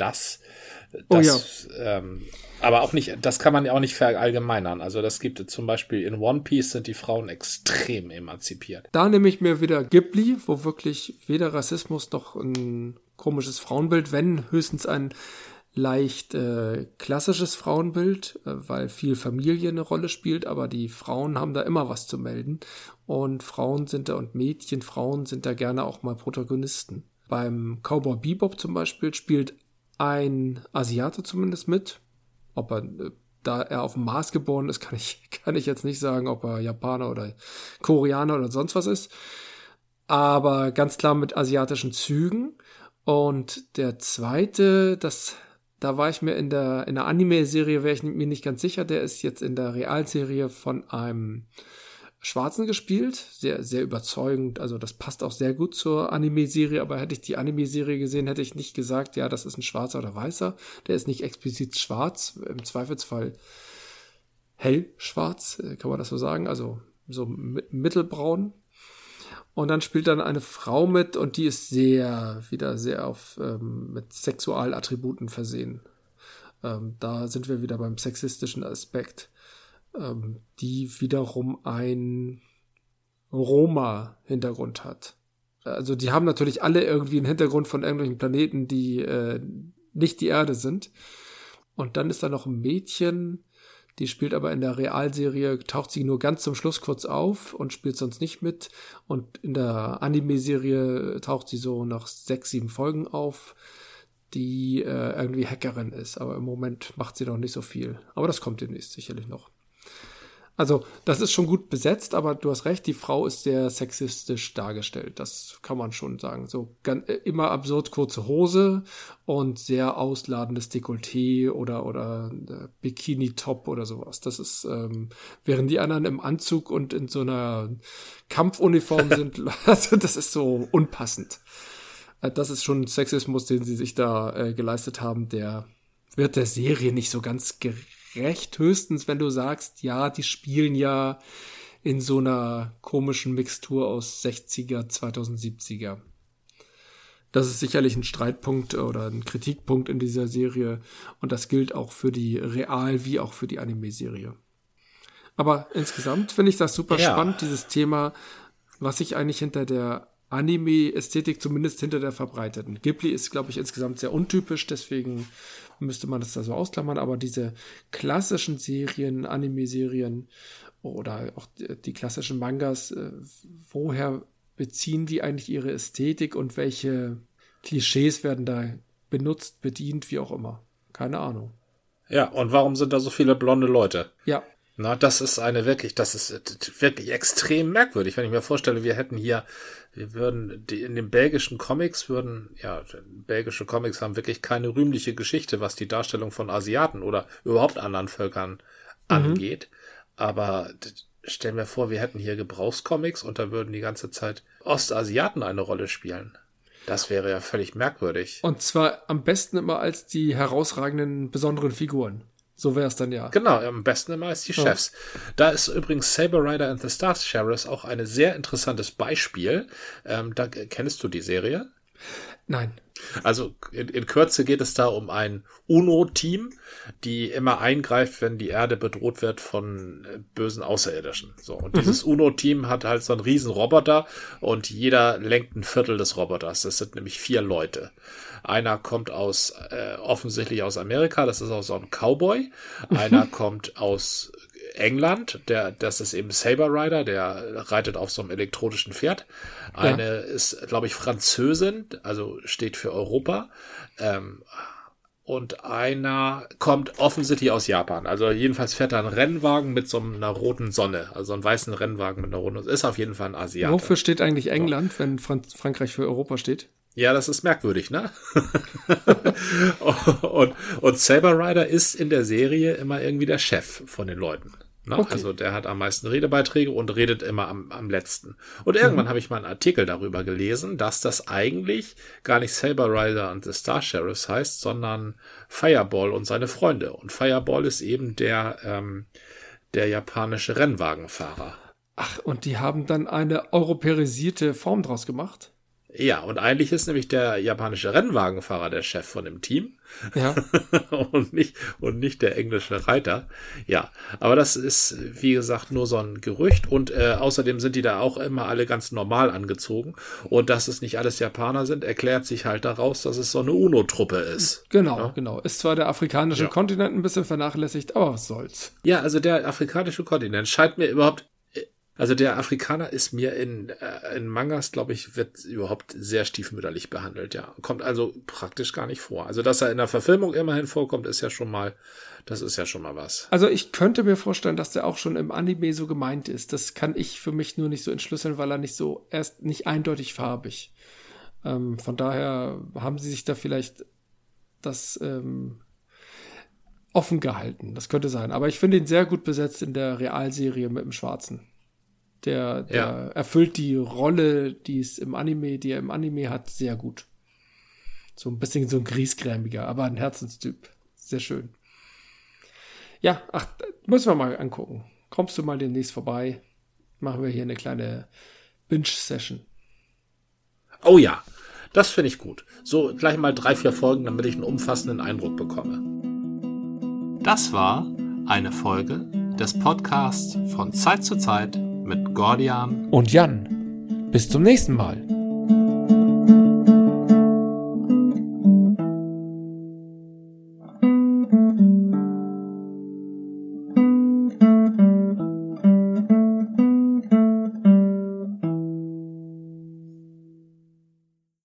aber auch nicht, das kann man ja auch nicht verallgemeinern. Also das gibt zum Beispiel in One Piece sind die Frauen extrem emanzipiert. Da nehme ich mir wieder Ghibli, wo wirklich weder Rassismus noch ein komisches Frauenbild, wenn höchstens ein leicht klassisches Frauenbild, weil viel Familie eine Rolle spielt, aber die Frauen haben da immer was zu melden und Frauen sind da gerne auch mal Protagonisten. Beim Cowboy Bebop zum Beispiel spielt ein Asiate zumindest mit. Ob er, da er auf dem Mars geboren ist, kann ich jetzt nicht sagen, ob er Japaner oder Koreaner oder sonst was ist. Aber ganz klar mit asiatischen Zügen. Und der zweite, da war ich mir in der Anime-Serie, wäre ich mir nicht ganz sicher, der ist jetzt in der Realserie von einem Schwarzen gespielt, sehr, sehr überzeugend, also das passt auch sehr gut zur Anime-Serie, aber hätte ich die Anime-Serie gesehen, hätte ich nicht gesagt, ja, das ist ein Schwarzer oder Weißer, der ist nicht explizit schwarz, im Zweifelsfall hellschwarz, kann man das so sagen, also so mittelbraun. Und dann spielt dann eine Frau mit und die ist wieder sehr mit Sexualattributen versehen. Da sind wir wieder beim sexistischen Aspekt. Die wiederum ein Roma-Hintergrund hat. Also die haben natürlich alle irgendwie einen Hintergrund von irgendwelchen Planeten, die nicht die Erde sind. Und dann ist da noch ein Mädchen, die spielt aber in der Realserie, taucht sie nur ganz zum Schluss kurz auf und spielt sonst nicht mit. Und in der Anime-Serie taucht sie so nach 6, 7 Folgen auf, die irgendwie Hackerin ist. Aber im Moment macht sie noch nicht so viel. Aber das kommt demnächst sicherlich noch. Also, das ist schon gut besetzt, aber du hast recht, die Frau ist sehr sexistisch dargestellt. Das kann man schon sagen. So immer absurd kurze Hose und sehr ausladendes Dekolleté oder Bikini-Top oder sowas. Das ist, während die anderen im Anzug und in so einer Kampfuniform sind, also das ist so unpassend. Das ist schon Sexismus, den sie sich da geleistet haben. Der wird der Serie nicht so ganz gerecht. Höchstens, wenn du sagst, ja, die spielen ja in so einer komischen Mixtur aus 60er, 2070er. Das ist sicherlich ein Streitpunkt oder ein Kritikpunkt in dieser Serie und das gilt auch für die Real- wie auch für die Anime-Serie. Aber insgesamt finde ich das super spannend, dieses Thema, was sich eigentlich hinter der Anime-Ästhetik, zumindest hinter der verbreiteten. Ghibli ist, glaube ich, insgesamt sehr untypisch, deswegen müsste man das da so ausklammern, aber diese klassischen Serien, Anime-Serien oder auch die klassischen Mangas, woher beziehen die eigentlich ihre Ästhetik und welche Klischees werden da benutzt, bedient, wie auch immer? Keine Ahnung. Ja, und warum sind da so viele blonde Leute? Ja. Na, das ist wirklich extrem merkwürdig, wenn ich mir vorstelle, wir würden in den belgischen Comics belgische Comics haben wirklich keine rühmliche Geschichte, was die Darstellung von Asiaten oder überhaupt anderen Völkern angeht. Aber stell mir vor, wir hätten hier Gebrauchscomics und da würden die ganze Zeit Ostasiaten eine Rolle spielen. Das wäre ja völlig merkwürdig. Und zwar am besten immer als die herausragenden, besonderen Figuren. So wäre es dann ja. Genau, am besten immer als die Chefs. Da ist übrigens Saber Rider and the Star Sheriffs auch ein sehr interessantes Beispiel. Da kennst du die Serie? Nein. Also in Kürze geht es da um ein UNO-Team, die immer eingreift, wenn die Erde bedroht wird von bösen Außerirdischen. So, und dieses UNO-Team hat halt so einen riesen Roboter und jeder lenkt ein Viertel des Roboters. Das sind nämlich 4 Leute. Einer kommt offensichtlich aus Amerika, das ist auch so ein Cowboy. Einer kommt aus England, das ist eben Saber Rider, der reitet auf so einem elektronischen Pferd. Eine ist, glaube ich, Französin, also steht für Europa. Und einer kommt offensichtlich aus Japan. Also jedenfalls fährt er einen Rennwagen mit so einer roten Sonne. Also einen weißen Rennwagen mit einer roten Sonne. Ist auf jeden Fall ein Asiate. Wofür steht eigentlich England, wenn Frankreich für Europa steht? Ja, das ist merkwürdig, ne? und Saber Rider ist in der Serie immer irgendwie der Chef von den Leuten. Ne? Okay. Also der hat am meisten Redebeiträge und redet immer am letzten. Und irgendwann habe ich mal einen Artikel darüber gelesen, dass das eigentlich gar nicht Saber Rider and the Star Sheriffs heißt, sondern Fireball und seine Freunde. Und Fireball ist eben der japanische Rennwagenfahrer. Ach, und die haben dann eine europäisierte Form draus gemacht? Ja, und eigentlich ist nämlich der japanische Rennwagenfahrer der Chef von dem Team. Ja. und nicht der englische Reiter. Ja, aber das ist, wie gesagt, nur so ein Gerücht. Und außerdem sind die da auch immer alle ganz normal angezogen. Und dass es nicht alles Japaner sind, erklärt sich halt daraus, dass es so eine UNO-Truppe ist. Genau. Ist zwar der afrikanische Kontinent ein bisschen vernachlässigt, aber was soll's. Ja, also der afrikanische Kontinent scheint mir überhaupt Also der Afrikaner ist mir in Mangas, glaube ich, wird überhaupt sehr stiefmütterlich behandelt, ja. Kommt also praktisch gar nicht vor. Also dass er in der Verfilmung immerhin vorkommt, ist ja schon mal was. Also ich könnte mir vorstellen, dass der auch schon im Anime so gemeint ist. Das kann ich für mich nur nicht so entschlüsseln, weil er nicht eindeutig farbig. Von daher haben sie sich da vielleicht das offen gehalten. Das könnte sein. Aber ich finde ihn sehr gut besetzt in der Realserie mit dem Schwarzen. Der erfüllt die Rolle, die er im Anime hat, sehr gut. So ein bisschen so ein griesgrämiger, aber ein Herzenstyp. Sehr schön. Ja, müssen wir mal angucken. Kommst du mal demnächst vorbei? Machen wir hier eine kleine Binge-Session. Oh ja, das finde ich gut. So gleich mal 3-4 Folgen, damit ich einen umfassenden Eindruck bekomme. Das war eine Folge des Podcasts von Zeit zu Zeit mit Gordian und Jan. Bis zum nächsten Mal.